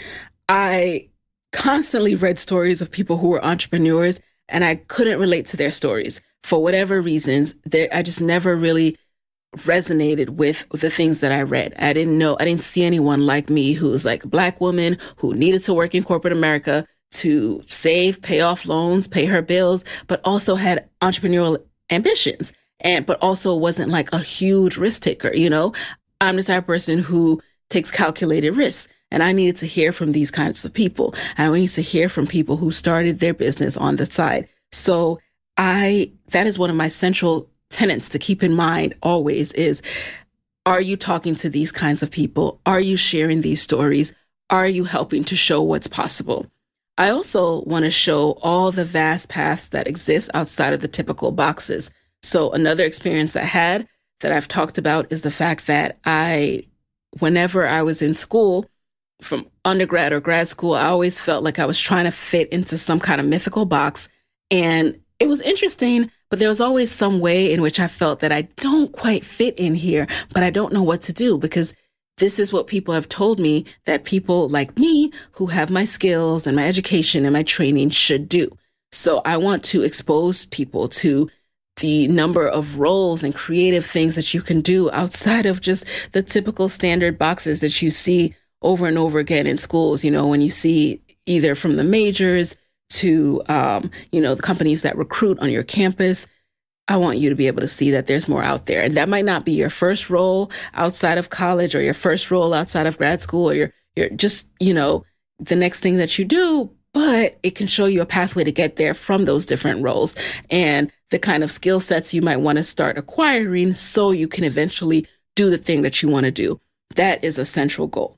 I constantly read stories of people who were entrepreneurs, and I couldn't relate to their stories. For whatever reasons, I just never really resonated with the things that I read. I didn't know, I didn't see anyone like me who was like a Black woman who needed to work in corporate America to save, pay off loans, pay her bills, but also had entrepreneurial ambitions. And, but also wasn't like a huge risk taker. You know, I'm the type of person who takes calculated risks, and I needed to hear from these kinds of people. I need to hear from people who started their business on the side. So I, that is one of my central tenets to keep in mind always is, are you talking to these kinds of people? Are you sharing these stories? Are you helping to show what's possible? I also want to show all the vast paths that exist outside of the typical boxes. So another experience I had that I've talked about is the fact that I, whenever I was in school, from undergrad or grad school, I always felt like I was trying to fit into some kind of mythical box. And it was interesting, but there was always some way in which I felt that I don't quite fit in here, but I don't know what to do, because this is what people have told me that people like me who have my skills and my education and my training should do. So I want to expose people to the number of roles and creative things that you can do outside of just the typical standard boxes that you see over and over again in schools. You know, when you see either from the majors to, um, you know, the companies that recruit on your campus, I want you to be able to see that there's more out there. And that might not be your first role outside of college or your first role outside of grad school or your, your just, you know, the next thing that you do, but it can show you a pathway to get there from those different roles and the kind of skill sets you might want to start acquiring so you can eventually do the thing that you want to do. That is a central goal.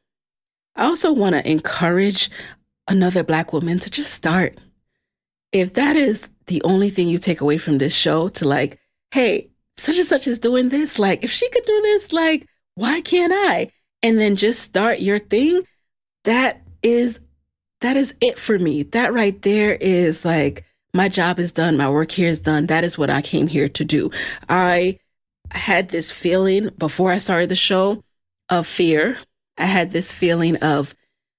I also want to encourage another Black woman to just start. If that is the only thing you take away from this show, to like hey, such and such is doing this. Like, if she could do this, like, why can't I? And then just start your thing. That is, that is it for me. That right there is like, my job is done. My work here is done. That is what I came here to do. I had this feeling before I started the show of fear. I had this feeling of,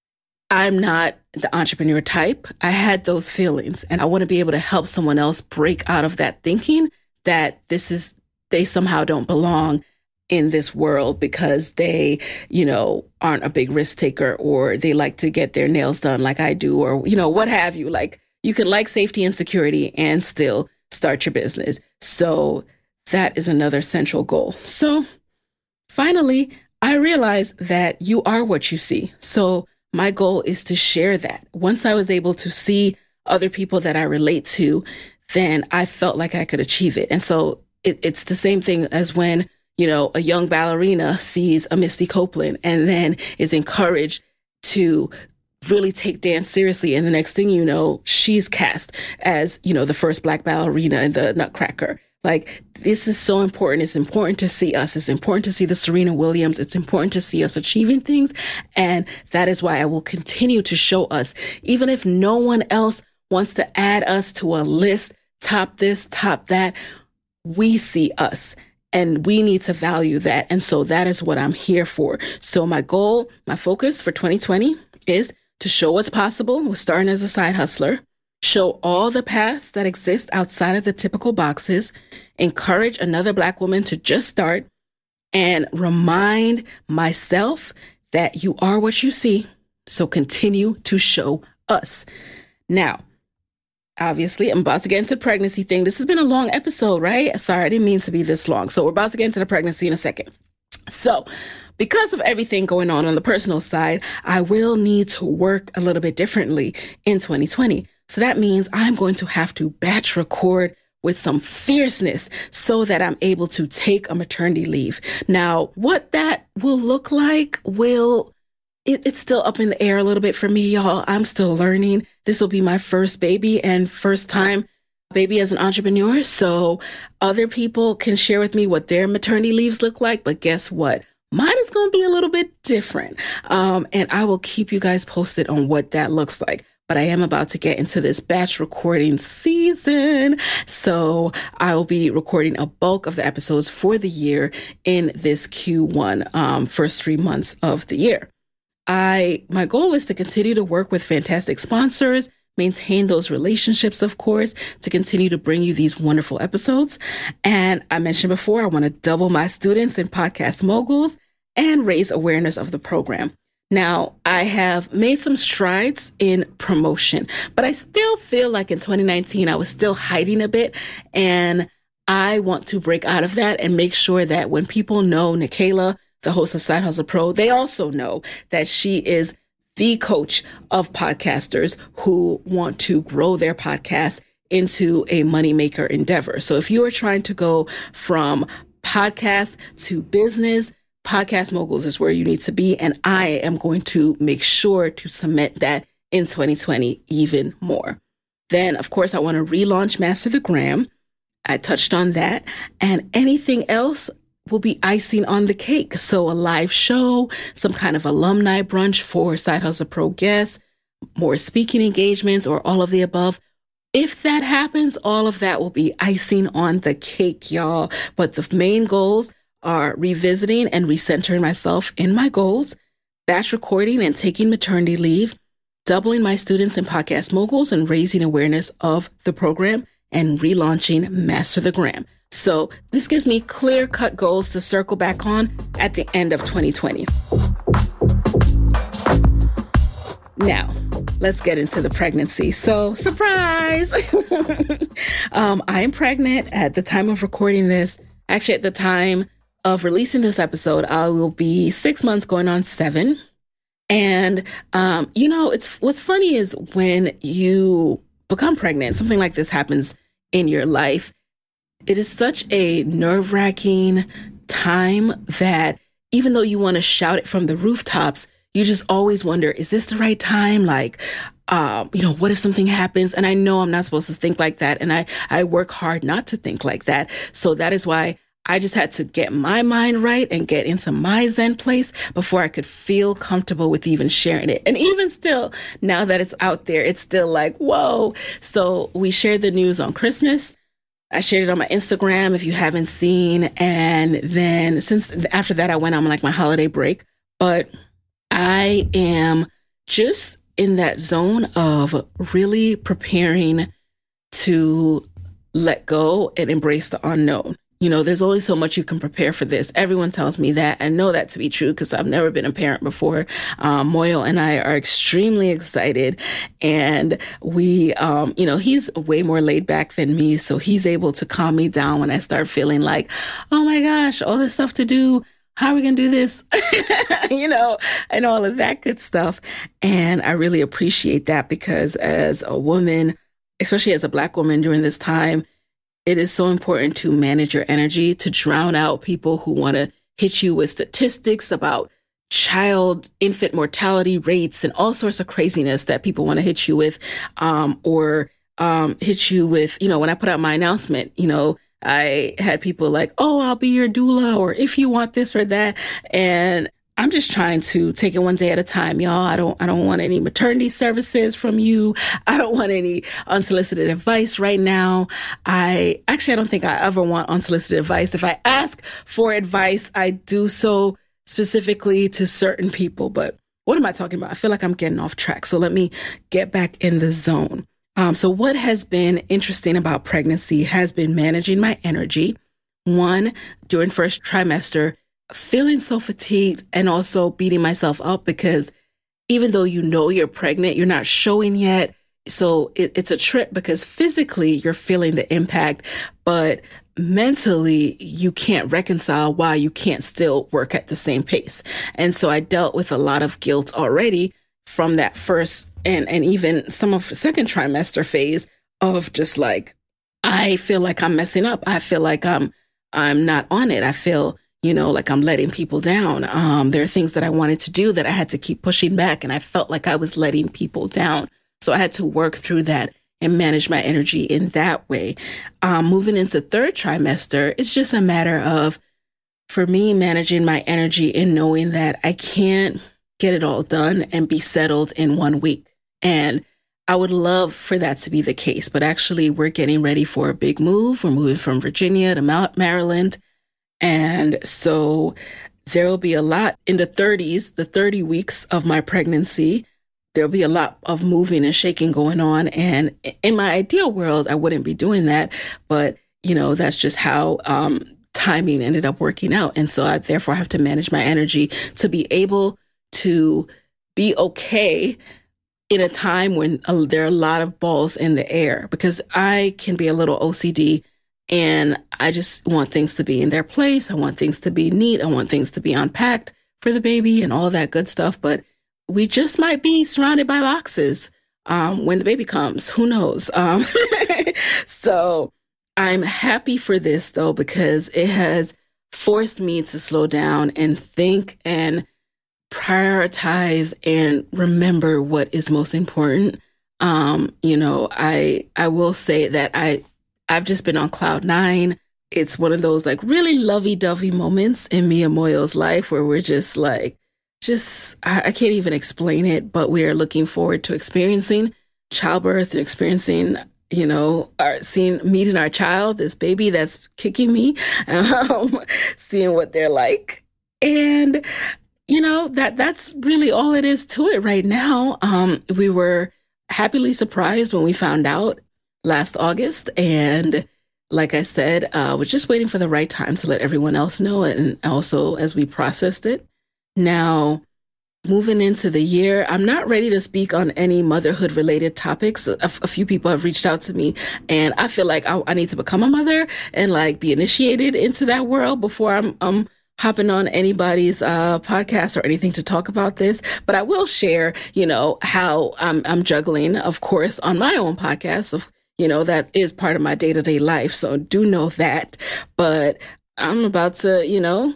I'm not the entrepreneur type. I had those feelings, and I want to be able to help someone else break out of that thinking that this is, they somehow don't belong in this world because they, you know, aren't a big risk taker, or they like to get their nails done like I do, or, you know, what have you. Like, you can like safety and security and still start your business. So that is another central goal. So finally, I realized that you are what you see. So my goal is to share that. Once I was able to see other people that I relate to, then I felt like I could achieve it. And so it, it's the same thing as when, you know, a young ballerina sees a Misty Copeland and then is encouraged to really take dance seriously. And the next thing you know, she's cast as, you know, the first Black ballerina in the Nutcracker. Like, this is so important. It's important to see us. It's important to see the Serena Williams. It's important to see us achieving things. And that is why I will continue to show us, even if no one else wants to add us to a list, top this, top that, we see us and we need to value that. And so that is what I'm here for. So my goal, my focus for twenty twenty is to show what's possible with starting as a side hustler, show all the paths that exist outside of the typical boxes, encourage another Black woman to just start, and remind myself that you are what you see. So continue to show us. Now, obviously, I'm about to get into the pregnancy thing. This has been a long episode, right? Sorry, I didn't mean to be this long. So we're about to get into the pregnancy in a second. So because of everything going on on the personal side, I will need to work a little bit differently in twenty twenty. So that means I'm going to have to batch record with some fierceness so that I'm able to take a maternity leave. Now, what that will look like will, it, it's still up in the air a little bit for me, y'all. I'm still learning. This will be my first baby and first time baby as an entrepreneur. So other people can share with me what their maternity leaves look like. But guess what? Mine is going to be a little bit different. Um, and I will keep you guys posted on what that looks like. But I am about to get into this batch recording season. So I will be recording a bulk of the episodes for the year in this Q one, um, first three months of the year. I, my goal is to continue to work with fantastic sponsors, maintain those relationships, of course, to continue to bring you these wonderful episodes. And I mentioned before, I want to double my students in Podcast Moguls and raise awareness of the program. Now, I have made some strides in promotion, but I still feel like in twenty nineteen, I was still hiding a bit. And I want to break out of that and make sure that when people know Nikayla, the host of Side Hustle Pro, they also know that she is the coach of podcasters who want to grow their podcast into a moneymaker endeavor. So if you are trying to go from podcast to business, Podcast Moguls is where you need to be. And I am going to make sure to cement that in twenty twenty even more. Then, of course, I want to relaunch Master the Gram. I touched on that. And anything else will be icing on the cake. So a live show, some kind of alumni brunch for Side Hustle Pro guests, more speaking engagements, or all of the above. If that happens, all of that will be icing on the cake, y'all. But the main goals are revisiting and recentering myself in my goals, batch recording and taking maternity leave, doubling my students in Podcast Moguls and raising awareness of the program, and relaunching Master the Gram. So this gives me clear-cut goals to circle back on at the end of twenty twenty. Now, let's get into the pregnancy. So, surprise! um, I'm pregnant at the time of recording this. Actually, at the time of releasing this episode, I will be six months going on seven. And, um, you know, it's what's funny is when you become pregnant, something like this happens in your life. It is such a nerve-wracking time that even though you want to shout it from the rooftops, you just always wonder, is this the right time? Like, uh, you know, what if something happens? And I know I'm not supposed to think like that. And I, I work hard not to think like that. So that is why I just had to get my mind right and get into my Zen place before I could feel comfortable with even sharing it. And even still, now that it's out there, it's still like, whoa. So we shared the news on Christmas. I shared it on my Instagram if you haven't seen. And then since after that, I went on like my holiday break. But I am just in that zone of really preparing to let go and embrace the unknown. You know, there's only so much you can prepare for this. Everyone tells me that. I know that to be true because I've never been a parent before. Um, Moyo and I are extremely excited. And we, um, you know, he's way more laid back than me. So he's able to calm me down when I start feeling like, oh my gosh, all this stuff to do. How are we going to do this? You know, and all of that good stuff. And I really appreciate that because as a woman, especially as a Black woman during this time, it is so important to manage your energy, to drown out people who want to hit you with statistics about child, infant mortality rates and all sorts of craziness that people want to hit you with, um, or um, hit you with, you know, when I put out my announcement, you know, I had people like, oh, I'll be your doula, or if you want this or that. And I'm just trying to take it one day at a time, y'all. I don't, I don't want any maternity services from you. I don't want any unsolicited advice right now. I actually, I don't think I ever want unsolicited advice. If I ask for advice, I do so specifically to certain people. But what am I talking about? I feel like I'm getting off track. So let me get back in the zone. Um, so what has been interesting about pregnancy has been managing my energy. One, during first trimester, feeling so fatigued and also beating myself up because even though you know you're pregnant, you're not showing yet. So it, it's a trip because physically you're feeling the impact, but mentally you can't reconcile why you can't still work at the same pace. And so I dealt with a lot of guilt already from that first and, and even some of the second trimester phase of just like, I feel like I'm messing up. I feel like I'm, I'm not on it. I feel you know, like I'm letting people down. Um, there are things that I wanted to do that I had to keep pushing back, and I felt like I was letting people down. So I had to work through that and manage my energy in that way. Um, moving into third trimester, it's just a matter of, for me, managing my energy and knowing that I can't get it all done and be settled in one week. And I would love for that to be the case, but actually we're getting ready for a big move. We're moving from Virginia to Maryland. And so there will be a lot in the thirties, the thirty weeks of my pregnancy. There'll be a lot of moving and shaking going on. And in my ideal world, I wouldn't be doing that. But, you know, that's just how um, timing ended up working out. And so I therefore have to manage my energy to be able to be okay in a time when uh, there are a lot of balls in the air, because I can be a little O C D. And I just want things to be in their place. I want things to be neat. I want things to be unpacked for the baby and all that good stuff. But we just might be surrounded by boxes um, when the baby comes. Who knows? Um, so I'm happy for this, though, because it has forced me to slow down and think and prioritize and remember what is most important. Um, you know, I I will say that I I've just been on cloud nine. It's one of those like really lovey-dovey moments in me and Moyo's life where we're just like, just, I, I can't even explain it, but we are looking forward to experiencing childbirth and experiencing, you know, our seeing, meeting our child, this baby that's kicking me, um, seeing what they're like. And, you know, that that's really all it is to it right now. Um, we were happily surprised when we found out last August. And like I said, uh, was just waiting for the right time to let everyone else know. And also as we processed it. Now, moving into the year, I'm not ready to speak on any motherhood related topics. A, a few people have reached out to me and I feel like I, I need to become a mother and like be initiated into that world before I'm, I'm hopping on anybody's uh, podcast or anything to talk about this. But I will share, you know, how I'm, I'm juggling, of course, on my own podcast of, you know, that is part of my day-to-day life. So do know that. But I'm about to, you know,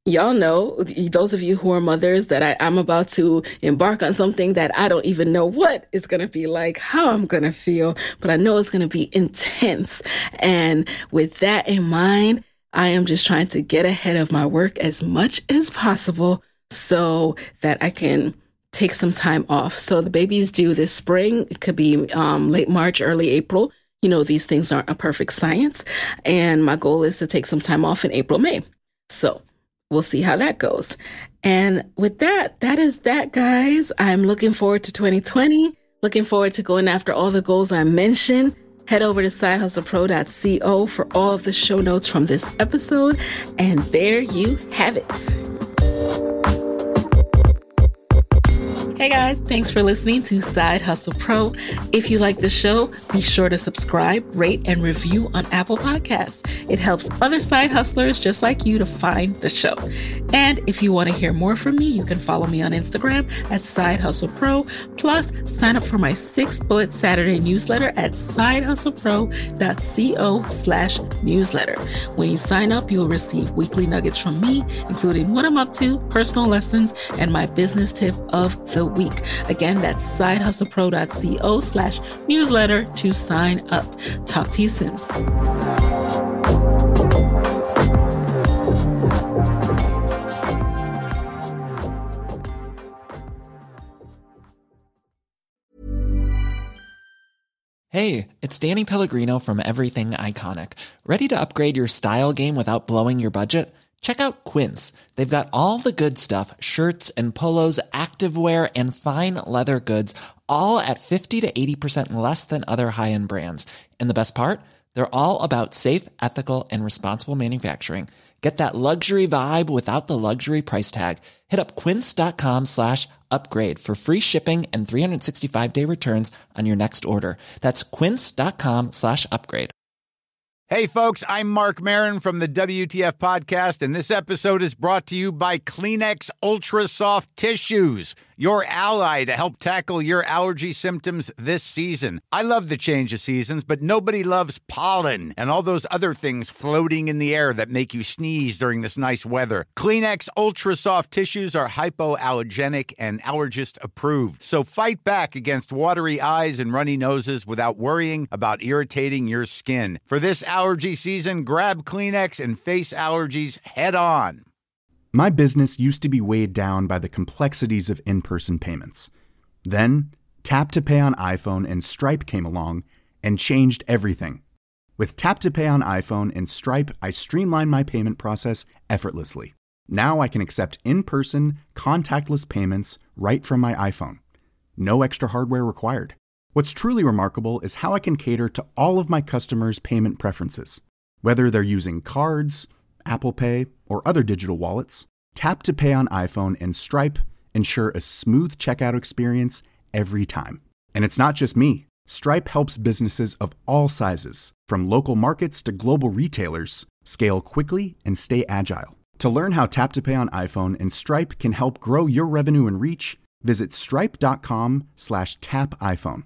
Y'all know, those of you who are mothers, that I, I'm about to embark on something that I don't even know what it's going to be like, how I'm going to feel, but I know it's going to be intense. And with that in mind, I am just trying to get ahead of my work as much as possible so that I can take some time off. So the baby's due this spring. It could be um, late March, early April. You know, these things aren't a perfect science. And my goal is to take some time off in April, May. So we'll see how that goes. And with that, that is that, guys. I'm looking forward to twenty twenty, looking forward to going after all the goals I mentioned. Head over to side hustle pro dot co for all of the show notes from this episode. And there you have it. Hey guys, thanks for listening to Side Hustle Pro. If you like the show, be sure to subscribe, rate, and review on Apple Podcasts. It helps other side hustlers just like you to find the show. And if you want to hear more from me, you can follow me on Instagram at Side Hustle Pro. Plus, sign up for my Six Bullet Saturday newsletter at side hustle pro dot co slash newsletter. When you sign up, you'll receive weekly nuggets from me, including what I'm up to, personal lessons, and my business tip of the week. Again, that's side hustle pro dot co slash newsletter to sign up. Talk to you soon. Hey, it's Danny Pellegrino from Everything Iconic. Ready to upgrade your style game without blowing your budget? Check out Quince. They've got all the good stuff, shirts and polos, activewear, and fine leather goods, all at fifty to eighty percent less than other high-end brands. And the best part? They're all about safe, ethical, and responsible manufacturing. Get that luxury vibe without the luxury price tag. Hit up quince.com slash upgrade for free shipping and three sixty-five day returns on your next order. That's quince.com slash upgrade. Hey, folks, I'm Mark Maron from the W T F Podcast, and this episode is brought to you by Kleenex Ultra Soft Tissues, your ally to help tackle your allergy symptoms this season. I love the change of seasons, but nobody loves pollen and all those other things floating in the air that make you sneeze during this nice weather. Kleenex Ultra Soft Tissues are hypoallergenic and allergist approved, so fight back against watery eyes and runny noses without worrying about irritating your skin. For this allergy season, grab Kleenex and face allergies head on. My business used to be weighed down by the complexities of in-person payments. Then, Tap to Pay on iPhone and Stripe came along and changed everything. With Tap to Pay on iPhone and Stripe, I streamlined my payment process effortlessly. Now I can accept in-person, contactless payments right from my iPhone. No extra hardware required. What's truly remarkable is how I can cater to all of my customers' payment preferences. Whether they're using cards, Apple Pay, or other digital wallets, Tap to Pay on iPhone and Stripe ensure a smooth checkout experience every time. And it's not just me. Stripe helps businesses of all sizes, from local markets to global retailers, scale quickly and stay agile. To learn how Tap to Pay on iPhone and Stripe can help grow your revenue and reach, visit stripe.com slash tap iPhone.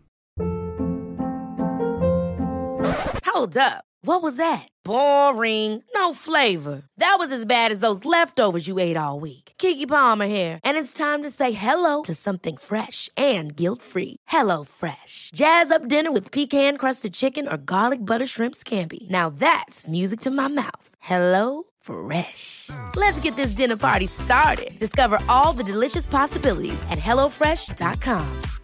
Hold up. What was that? Boring. No flavor. That was as bad as those leftovers you ate all week. Keke Palmer here, and it's time to say hello to something fresh and guilt-free. Hello Fresh. Jazz up dinner with pecan-crusted chicken or garlic butter shrimp scampi. Now that's music to my mouth. Hello Fresh. Let's get this dinner party started. Discover all the delicious possibilities at hello fresh dot com.